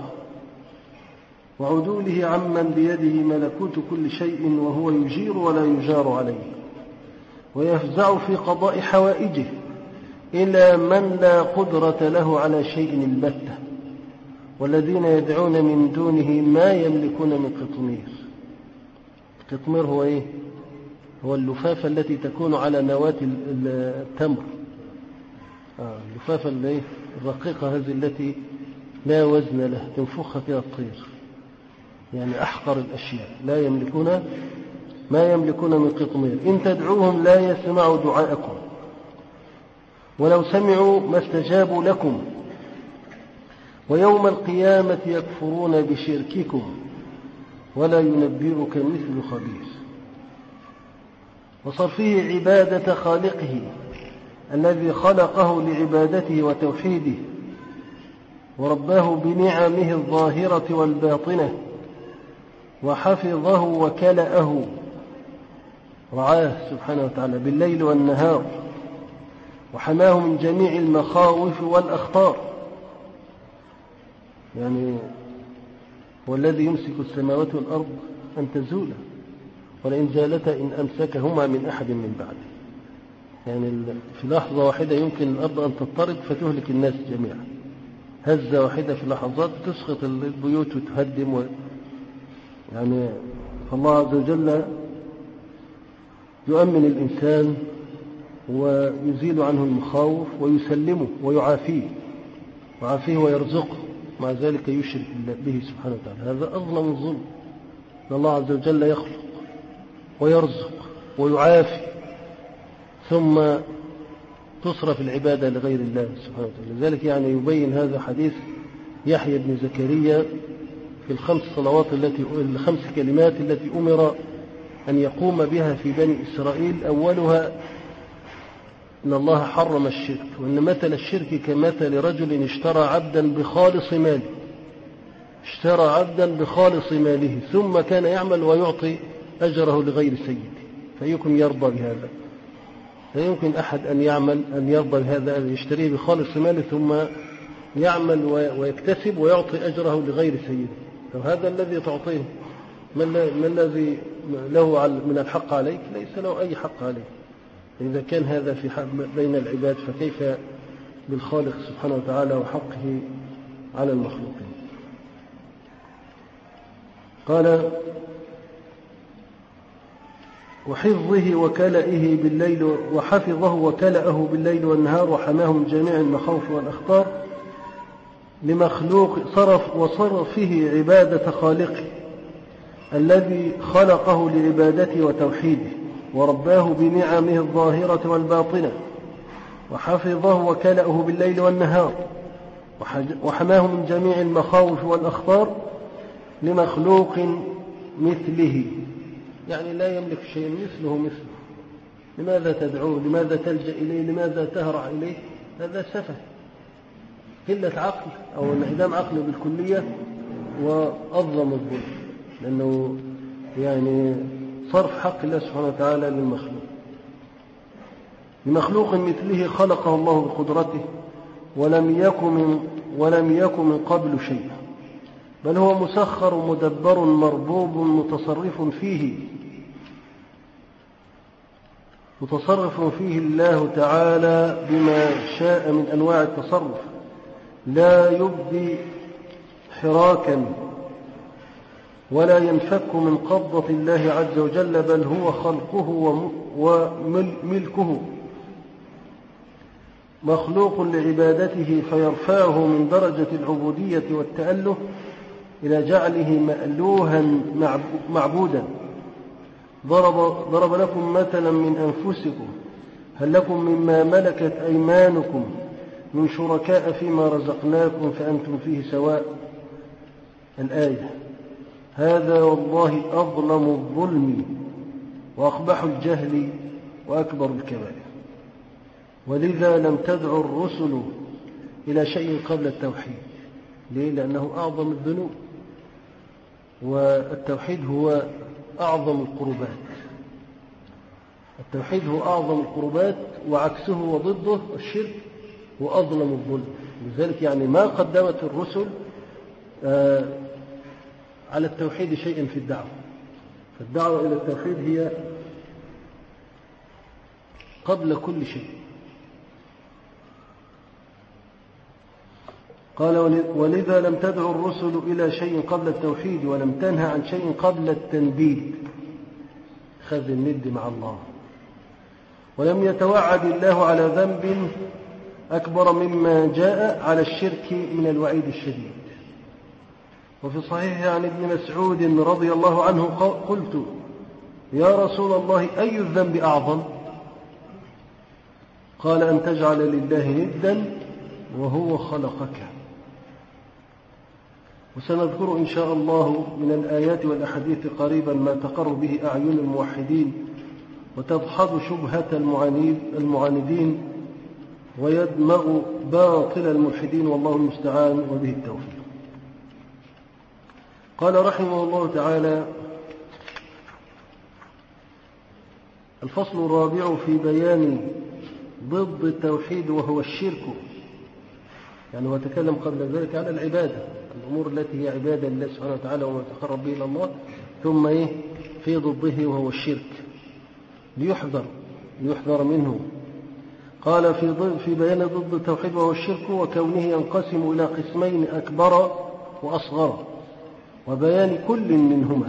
A: وعدوله عمن بيده ملكوت كل شيء وهو يجير ولا يجار عليه، ويفزع في قضاء حوائجه إلى من لا قدرة له على شيء البتة، والذين يدعون من دونه ما يملكون من قطمير. القطمير هو إيه؟ هو اللفافة التي تكون على نواة التمر، آه اللفافة الرقيقة هذه التي لا وزن له، تنفخها فيها الطير، يعني أحقر الأشياء، لا يملكون ما يملكون من قطمير. إن تدعوهم لا يسمعوا دعاءكم ولو سمعوا ما استجابوا لكم، ويوم القيامة يكفرون بشرككم ولا ينبئك مثل خبير. وصرفه عبادة خالقه الذي خلقه لعبادته وتوحيده ورباه بنعمه الظاهرة والباطنة وحفظه وكلأه، رعاه سبحانه وتعالى بالليل والنهار، وحماه من جميع المخاوف والأخطار. يعني هو الذي يمسك السماوات والأرض أن تزولا ولئن زالتا إن أمسكهما من أحد من بعده. يعني في لحظة واحدة يمكن الأرض أن تضطرب فتهلك الناس جميعا، هزة واحدة في لحظات تسقط البيوت وتهدم و... يعني فالله عز وجل يؤمن الإنسان ويزيل عنه المخاوف ويسلمه ويعافيه ويعافيه ويرزقه، مع ذلك يشرك به سبحانه وتعالى. هذا أظلم الظلم. الله عز وجل يخلق ويرزق ويعافي ثم تصرف العبادة لغير الله سبحانه وتعالى. لذلك يعني يبين هذا حديث يحيى بن زكريا في الخمس صلوات التي الخمس كلمات التي أمر أن يقوم بها في بني إسرائيل. أولها إن الله حرم الشرك، وإن مثل الشرك كمثل رجل اشترى عبدا بخالص ماله اشترى عبدا بخالص ماله ثم كان يعمل ويعطي أجره لغير سيده. فيكم يرضى بهذا؟ لا يمكن أحد أن يعمل أن يرضى بهذا، أن يشتريه بخالص ماله ثم يعمل ويكتسب ويعطي أجره لغير سيده. فهذا الذي تعطيه ما الذي له من الحق عليك؟ ليس له أي حق عليك. إذا كان هذا في حق بين العباد فكيف بالخالق سبحانه وتعالى وحقه على المخلوقين؟ قال وحفظه وكلئه بالليل وحفظه وكلأه بالليل والنهار وحماه من جميع المخاوف والأخطار لمخلوق صرف وصرفه عبادة خالقه الذي خلقه لعبادته وتوحيده ورباه بنعمه الظاهرة والباطنة، وحفظه وكلأه بالليل والنهار وحماه من جميع المخاوف والأخطار لمخلوق مثله. يعني لا يملك شيء مثله مثله. لماذا تدعوه؟ لماذا تلجأ إليه؟ لماذا تهرع إليه؟ هذا سفه، قلة عقل أو انعدام عقل بالكلية، وأظلم الظلم، لأنه يعني صرف حق الله سبحانه وتعالى للمخلوق. لمخلوق مثله خلقه الله بقدرته ولم يكن من, ولم يكن من قبل شيء، بل هو مسخر مدبر مربوب متصرف فيه متصرف فيه الله تعالى بما شاء من أنواع التصرف، لا يبدي حراكا ولا ينفك من قبضة الله عز وجل، بل هو خلقه وملكه مخلوق لعبادته فيرفعه من درجة العبودية والتأله إلى جعله مألوها معبودا. ضرب, ضرب لكم مثلا من أنفسكم هل لكم مما ملكت أيمانكم من شركاء فيما رزقناكم فأنتم فيه سواء. الآية. هذا والله أظلم الظلم وأقبح الجهل وأكبر الكبائر. ولذا لم تدع الرسل إلى شيء قبل التوحيد. ليه؟ لأنه أعظم الذنوب، والتوحيد هو أعظم القربات. التوحيد هو أعظم القربات، وعكسه وضده الشرك وأظلم الظلم. لذلك يعني ما قدمت الرسل على التوحيد شيئا في الدعوة. فالدعوة إلى التوحيد هي قبل كل شيء. قال ولذا لم تدع الرسل إلى شيء قبل التوحيد ولم تنهى عن شيء قبل التنديد، خذ الند مع الله. ولم يتوعد الله على ذنب أكبر مما جاء على الشرك من الوعيد الشديد. وفي صحيح عن ابن مسعود رضي الله عنه قلت يا رسول الله أي الذنب أعظم؟ قال أن تجعل لله ندا وهو خلقك. وسنذكر إن شاء الله من الآيات والأحاديث قريبا ما تقر به أعين الموحدين وتدحض شبهة المعاندين ويدمغ باطل الملحدين، والله المستعان وبه التوفيق. قال رحمه الله تعالى: الفصل الرابع في بيان ضد التوحيد وهو الشرك. يعني هو تكلم قبل ذلك على العبادة، الأمور التي هي عبادة لله سبحانه وتعالى وما يتقرب به إلى الله، ثم إيه في ضده وهو الشرك ليحذر ليحذر منه. قال في في بيان ضد التوحيد وهو الشرك وكونه ينقسم إلى قسمين أكبر وأصغر وبيان كل منهما.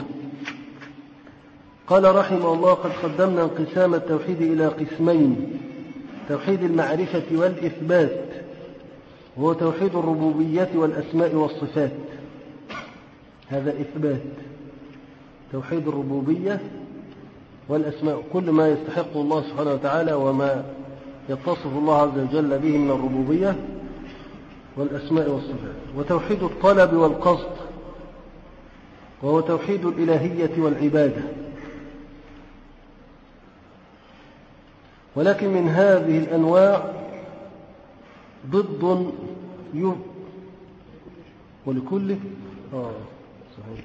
A: قال رحمه الله: قد قدمنا انقسام التوحيد إلى قسمين: توحيد المعرفة والإثبات وهو توحيد الربوبية والأسماء والصفات، هذا إثبات توحيد الربوبية والأسماء، كل ما يستحق الله سبحانه وتعالى وما يتصف الله عز وجل به من الربوبية والأسماء والصفات. وتوحيد الطلب والقصد وهو توحيد الإلهية والعبادة. ولكن من هذه الأنواع ضد ي... ولكل آه صحيح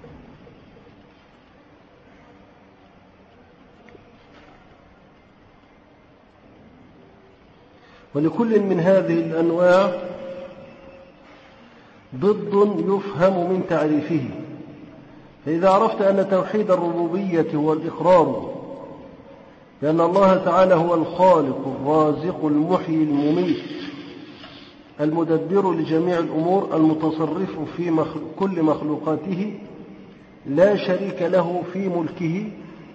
A: ولكل من هذه الأنواع ضد يفهم من تعريفه. فإذا عرفت أن توحيد الربوبية هو الإقرار لأن الله تعالى هو الخالق الرازق المحيي المميت المدبر لجميع الأمور المتصرف في مخلوق كل مخلوقاته لا شريك له في ملكه،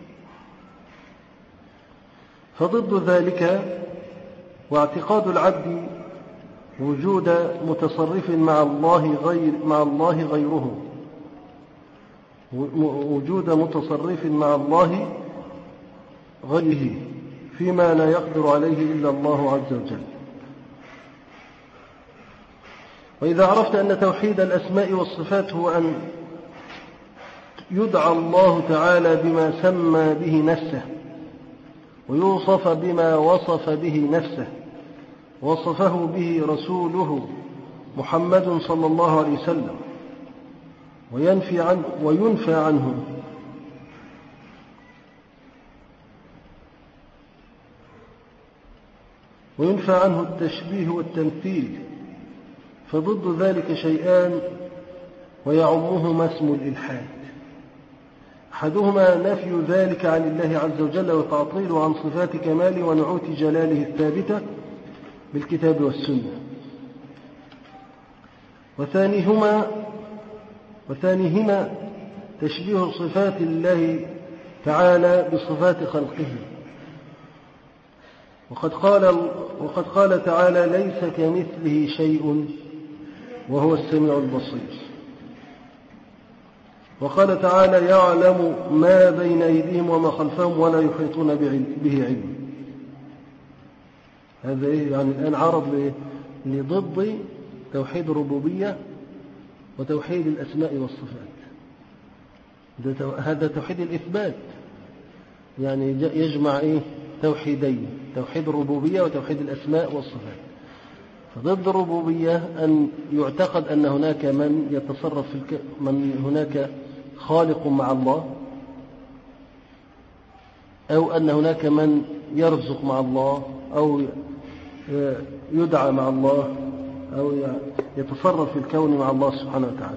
A: فضد ذلك واعتقاد العبد وجود متصرف مع الله غير مع الله غيره وجود متصرف مع الله غيره فيما لا يقدر عليه إلا الله عز وجل. وإذا عرفت أن توحيد الأسماء والصفات هو أن يدعى الله تعالى بما سمى به نفسه ويوصف بما وصف به نفسه وصفه به رسوله محمد صلى الله عليه وسلم وينفي عنه وينفى عنه وينفى عنه التشبيه والتمثيل، فضد ذلك شيئان ويعمهما اسم الإلحاد. أحدهما نفي ذلك عن الله عز وجل وتعطيله عن صفات كماله ونعوت جلاله الثابتة بالكتاب والسنة، وثانيهما وثانيهما تشبيه صفات الله تعالى بصفات خلقه. وقد قال وقد قال تعالى: ليس كمثله شيء وهو السميع البصير. وقال تعالى: يعلم ما بين أيديهم وما خلفهم ولا يحيطون به علم. هذا إيه؟ يعني الآن عرض لضد توحيد الربوبية وتوحيد الأسماء والصفات. هذا توحيد الإثبات، يعني يجمع إيه؟ توحيدين: توحيد الربوبية وتوحيد الأسماء والصفات. فضد الربوبية أن يعتقد أن هناك من يتصرف في الك... من هناك خالق مع الله، أو أن هناك من يرزق مع الله، أو يدعى مع الله، أو يتصرف في الكون مع الله سبحانه وتعالى.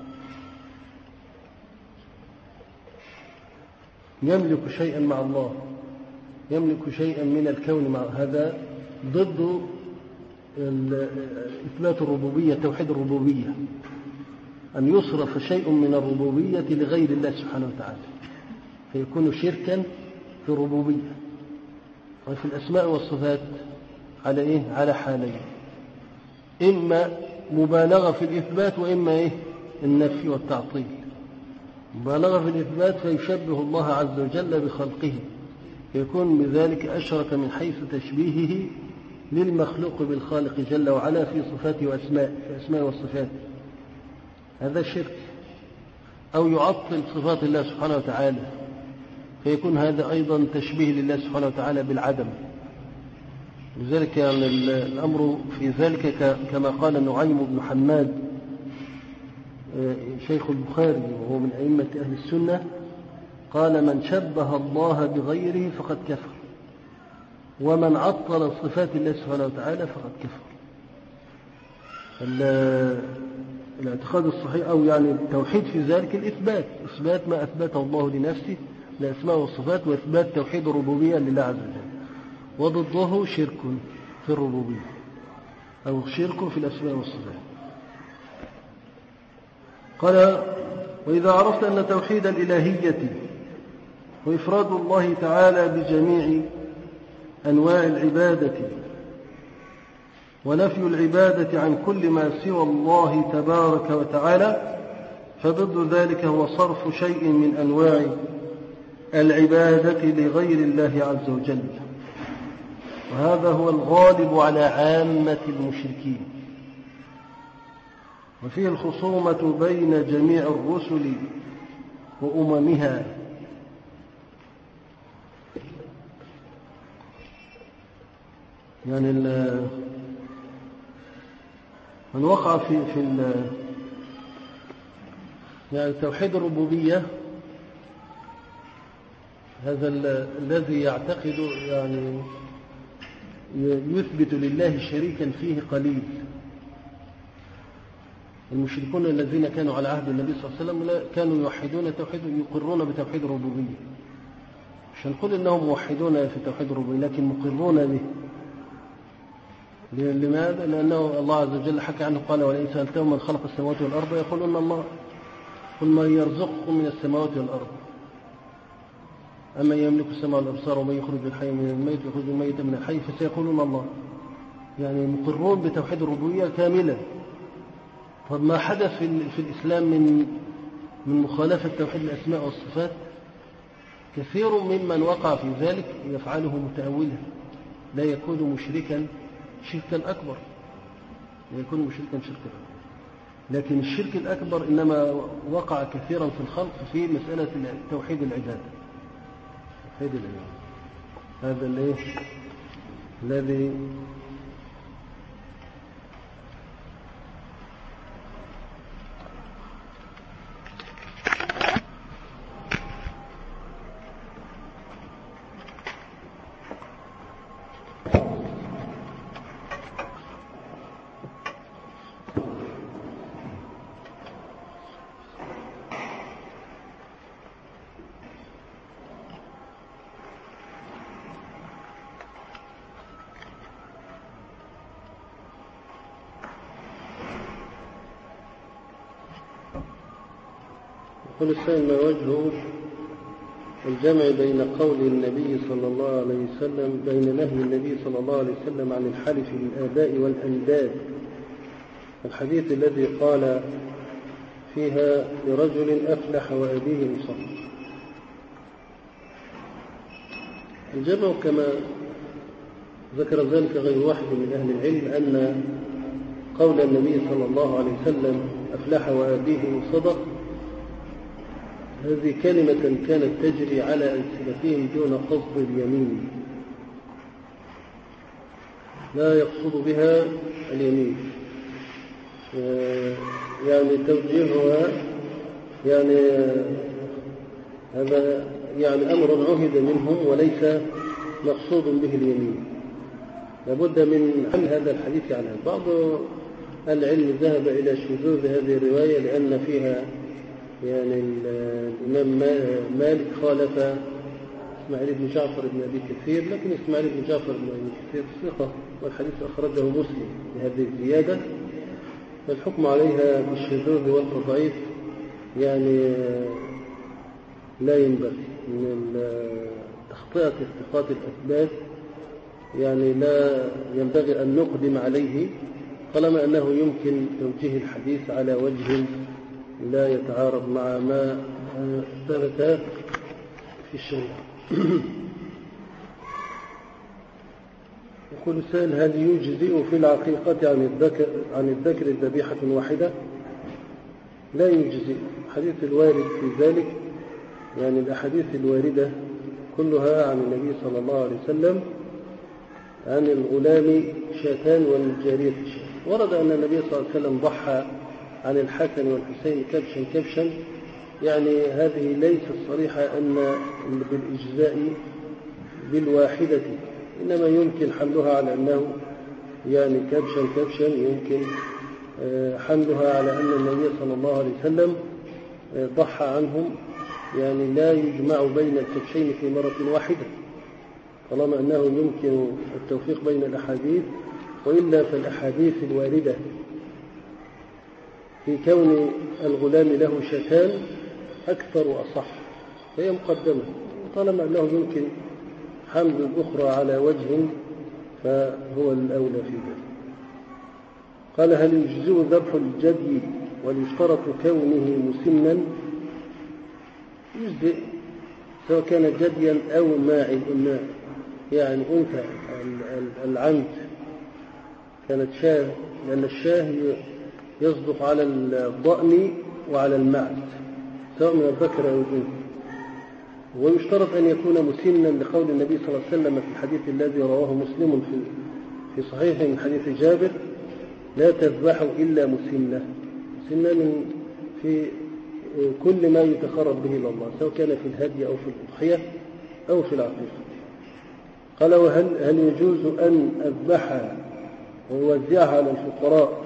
A: يملك شيئا مع الله، يملك شيئا من الكون مع هذا ضد إثبات الربوبية، توحيد الربوبية، أن يصرف شيء من الربوبية لغير الله سبحانه وتعالى فيكون شركا في الربوبية. وفي الأسماء والصفات على إيه؟ على حالين: إما مبالغة في الإثبات، وإما إيه؟ النفي والتعطيل. مبالغة في الإثبات فيشبه الله عز وجل بخلقه، يكون بذلك أشرك من حيث تشبيهه للمخلوق بالخالق جل وعلا في صفاته وأسماء في أسماء والصفات، هذا شرك. أو يعطل صفات الله سبحانه وتعالى فيكون هذا أيضا تشبيه لله سبحانه وتعالى بالعدم. لذلك يعني الأمر في ذلك كما قال نعيم بن حماد شيخ البخاري وهو من أئمة أهل السنة، قال: من شبه الله بغيره فقد كفر، ومن عطل صفات الله سبحانه وتعالى فقد كفر. الاعتقاد الصحيح أو يعني التوحيد في ذلك الإثبات، إثبات ما أثبته الله لنفسه الأسماء والصفات، وإثبات توحيد الربوبية لله عز وجل، وضده شرك في الربوبية أو شرك في الأسماء والصفات. قال: وإذا عرفت أن توحيد الإلهية وإفراد الله تعالى بجميع أنواع العبادة ونفي العبادة عن كل ما سوى الله تبارك وتعالى، فضد ذلك هو صرف شيء من أنواع العبادة لغير الله عز وجل، وهذا هو الغالب على عامة المشركين، وفيه الخصومة بين جميع الرسل وأممها. يعني من وقع في في يعني توحيد الربوبية، هذا الذي يعتقد يعني يثبت لله شريكا فيه قليل. المشركون الذين كانوا على عهد النبي صلى الله عليه وسلم كانوا يوحدون توحيد، يقرون بتوحيد الربوبية، مش هنقول انهم موحدون في توحيد الربوبية لكن مقرون به. لماذا؟ لأنه الله عز وجل حكى عنه قال: ولئن سألتهم من خلق السماوات والأرض يقولون الله، قل من يرزقكم من السماوات والأرض أما يملك السماء والأبصار ومن يخرج الحي من الميت ويخرج الميت من الحي فسيقولون الله. يعني مقرون بتوحيد الربوبية كاملة. طب ما حدث في الإسلام من من مخالفة توحيد الأسماء والصفات كثير ممن وقع في ذلك يفعله متأولا، لا يكون مشركا شركا أكبر، لا يكون مشركا شركا أكبر. لكن الشرك الأكبر إنما وقع كثيرا في الخلق في مسألة توحيد العبادة. توحيد العبادة هذا الذي الذي يقول السائل: ما وجه الجمع بين قول النبي صلى الله عليه وسلم بين نهي النبي صلى الله عليه وسلم عن الحلف بالآباء والأنداد الحديث الذي قال فيها لرجل أفلح وأبيه مصدق؟ الجمع كما ذكر ذلك غير واحد من أهل العلم أن قول النبي صلى الله عليه وسلم أفلح وأبيه صدق هذه كلمة كانت تجري على ألسنتهم دون قصد اليمين، لا يقصد بها اليمين، يعني توجيهها يعني هذا يعني أمر عهد منهم وليس مقصود به اليمين. لابد من حمل هذا الحديث عنها. بعض العلم ذهب إلى شذوذ هذه الرواية لأن فيها يعني الإمام مالك خالف إسماعيل بن جعفر بن أبي كثير، لكن إسماعيل بن جعفر بن أبي كثير ثقة والحديث أخرجه مسلم بهذه الزيادة، فالحكم عليها بالشذوذ والتضعيف يعني لا ينبغي من تخطئة استقاط الأسباب، يعني لا ينبغي أن نقدم عليه طالما أنه يمكن توجيه الحديث على وجه لا يتعارض مع ما ثبت في الشريعة. يقول السائل: هل يجزئ في العقيقة عن الذكر عن الذكر ذبيحة واحدة؟ لا يجزئ. الحديث الوارد في ذلك يعني الأحاديث الواردة كلها عن النبي صلى الله عليه وسلم عن الغلام شاتان والجارية شاة. ورد أن النبي صلى الله عليه وسلم ضحى عن الحسن والحسين كبشا كبشا، يعني هذه ليست صريحة أن بالإجزاء بالواحدة، إنما يمكن حملها على أنه يعني كبشا كبشا يمكن حملها على أن النبي صلى الله عليه وسلم ضحى عنهم، يعني لا يجمع بين الكبشين في مرة واحدة طالما أنه يمكن التوفيق بين الأحاديث، وإلا فالأحاديث الواردة في كون الغلام له شتان أكثر وأصح، هي مقدمة، طالما أنه يمكن حمل الأخرى على وجه فهو الأولى في ذلك. قال: هل يجزئ ذبح الجدي وليشترط كونه مسنا؟ يجزئ سواء كان جديا أو ماعز، يعني أنثى العمد كانت شاه، لأن الشاه يصدق على الضأن وعلى المعز سواء من الذكر أو الأنثى. ويشترط أن يكون مسنا لقول النبي صلى الله عليه وسلم في الحديث الذي رواه مسلم في في صحيحه من حديث جابر: لا تذبحوا إلا مسنة. مسنة من في كل ما يتقرب به إلى الله، سواء كان في الهدي أو في الأضحية أو في العقيقة. قال: وهل هل يجوز أن أذبحها ويوزعها على الفقراء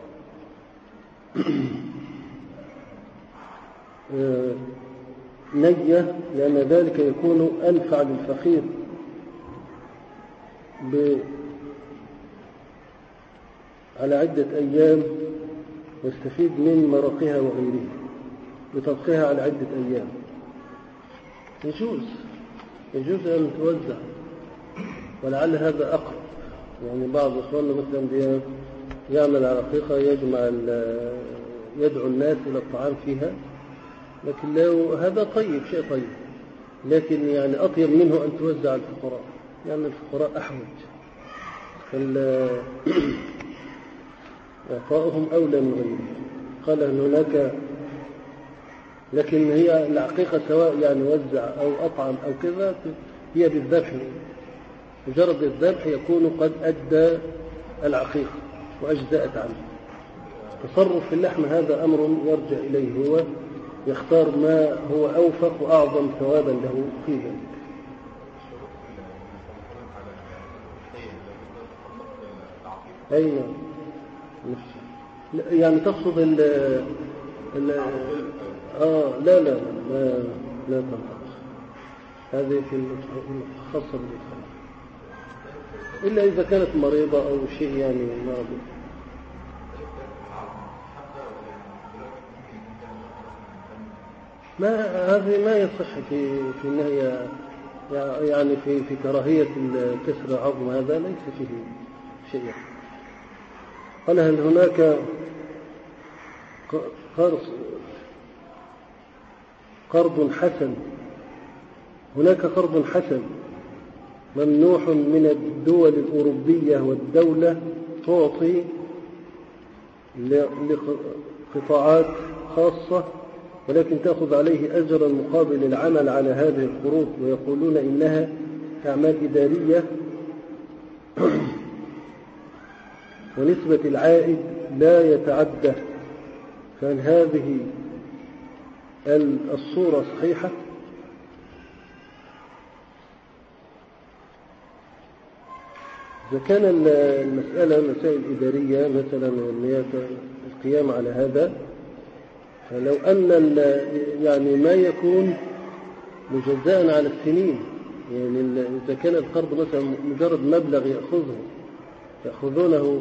A: نية، لأن ذلك يكون أنفع للفقير على عدة أيام، واستفيد من مرقها وغيره بطبخها على عدة أيام. يجوز يجوز أن توزع، ولعل هذا أقرب. يعني بعض إخواننا مثلا يعمل على عقيقة، يجمع يدعو الناس إلى الطعام فيها، لكن لو هذا طيب، شيء طيب، لكن يعني أطيب منه أن توزع على الفقراء، لأن يعني الفقراء أحوج، إعطاؤهم أولى من غيره. قال أن هناك، لكن هي العقيقة سواء يعني وزع أو أطعم أو كذا، هي بالذبح، مجرد الذبح يكون قد أدى العقيقة وأجزأت عنه. تصرف في اللحم هذا أمر يرجع إليه، هو يختار ما هو أوفق وأعظم ثوابا له في ذلك. أين يعني تقصد ال ال آه لا لا لا لا تنطق، هذه في الخاصة بالإطفال، إلا إذا كانت مريضة أو شيء يعني مرض. ما هذه ما يصح في في النهي، يعني في في كراهية كسر العظم، هذا ليس فيه شيء. قال: هل هناك قرض قرض حسن هناك قرض حسن ممنوح من الدول الأوروبية والدولة تعطي لقطاعات خاصة، ولكن تأخذ عليه أجرا مقابل العمل على هذه القروض، ويقولون إنها أعمال إدارية ونسبة العائد لا يتعدى، فهل هذه الصورة صحيحة؟ إذا كان المسألة مسائل إدارية مثلا القيام على هذا، فلو أن يعني ما يكون مجزاء على السنين، يعني إذا كان القرض مثلا مجرد مبلغ يأخذه يأخذونه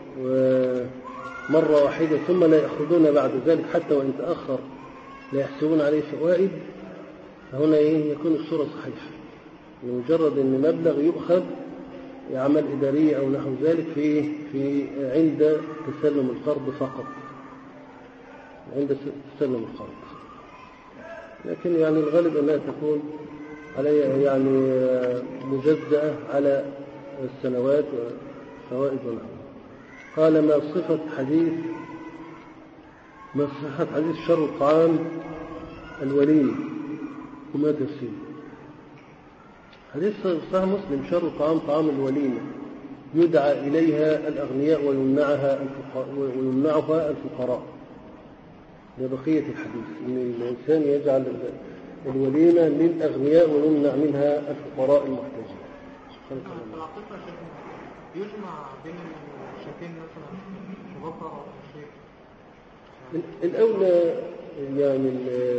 A: مرة واحدة ثم لا يأخذون بعد ذلك، حتى وإن تأخر لا يحسبون عليه فوائد، فهنا يكون الصورة صحيحة، مجرد أن مبلغ يؤخذ عمل إدارية أو نحو ذلك في في عند تسلم القرض فقط، عند تسلم القرض. لكن يعني الغالب أنها تكون علي يعني مجزأة على السنوات وفوائد ونحو. قال: ما صفة حديث ما صفة حديث شر الطعام الوليمة وما تفسيره؟ حديث صحيح مسلم: شر الطعام طعام الوليمة يدعى إليها الأغنياء ويمنعها ويمنعها الفقراء. لبقية الحديث إن الإنسان يجعل الوليمة للأغنياء ويمنع منها الفقراء المحتاجين.
C: العقيقة يجمع بين الشاتين مثلا
A: الأولى يعني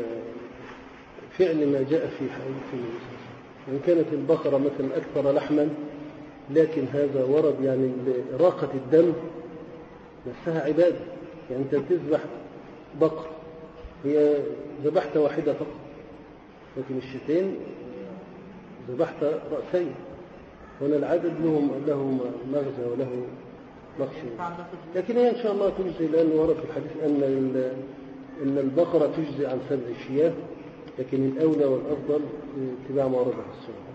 A: فعل ما جاء في حديث النبي صلى الله عليه وسلم. وإن كانت البقرة مثلا أكثر لحما، لكن هذا ورد يعني إراقة الدم نفسها عبادة. يعني أنت تذبح بقر، هي ذبحت واحدة فقط، لكن الشتين ذبحت رأسين، هنا العدد لهم له مغزى وله مقصود. لكن هي إن شاء الله تجزي، لأن ورد في الحديث أن أن البقرة تجزي عن سبع شياه، لكن الأولى والأفضل اتباع ما ورد في السنة.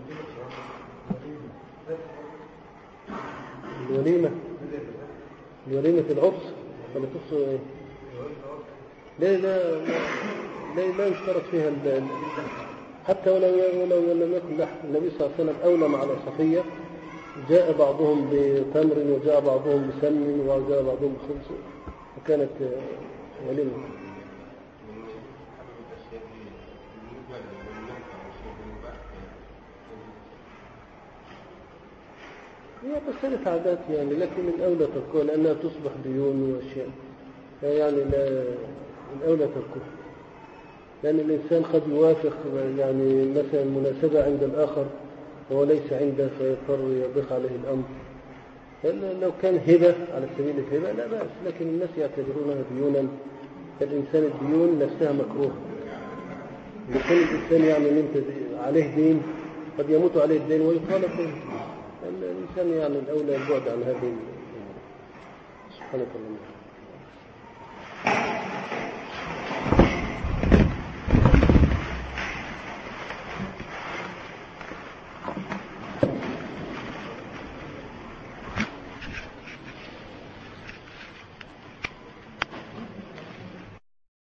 A: الوليمة الوليمة العرس ولا تقصد ايه؟ لا لا لا, لا يشترط فيها ال... حتى ولو ولو لم يكن لحم. النبي صلى الله عليه وسلم أولم على صفية، جاء بعضهم بتمر وجاء بعضهم بسمن وجاء بعضهم بخبز، وكانت وليمة. هي مسألة عادات يعني، لكن الأولى تركها لأنها تصبح ديون وأشياء، يعني لا الأولى تركها، لأن الإنسان قد يوافق يعني مثلا مناسبة عند الآخر وهو ليس عنده فيضطر يضيق عليه الأمر. لو كان هبة على سبيل الهبة لا بأس، لكن الناس يعتبرونها ديونا، فالإنسان الديون نفسها مكروه. يكون الإنسان يعني من عليه دين قد يموت عليه الدين ويطالب به، الإنسان يعني الأولى البعد عن هذه. سبحانك اللهم.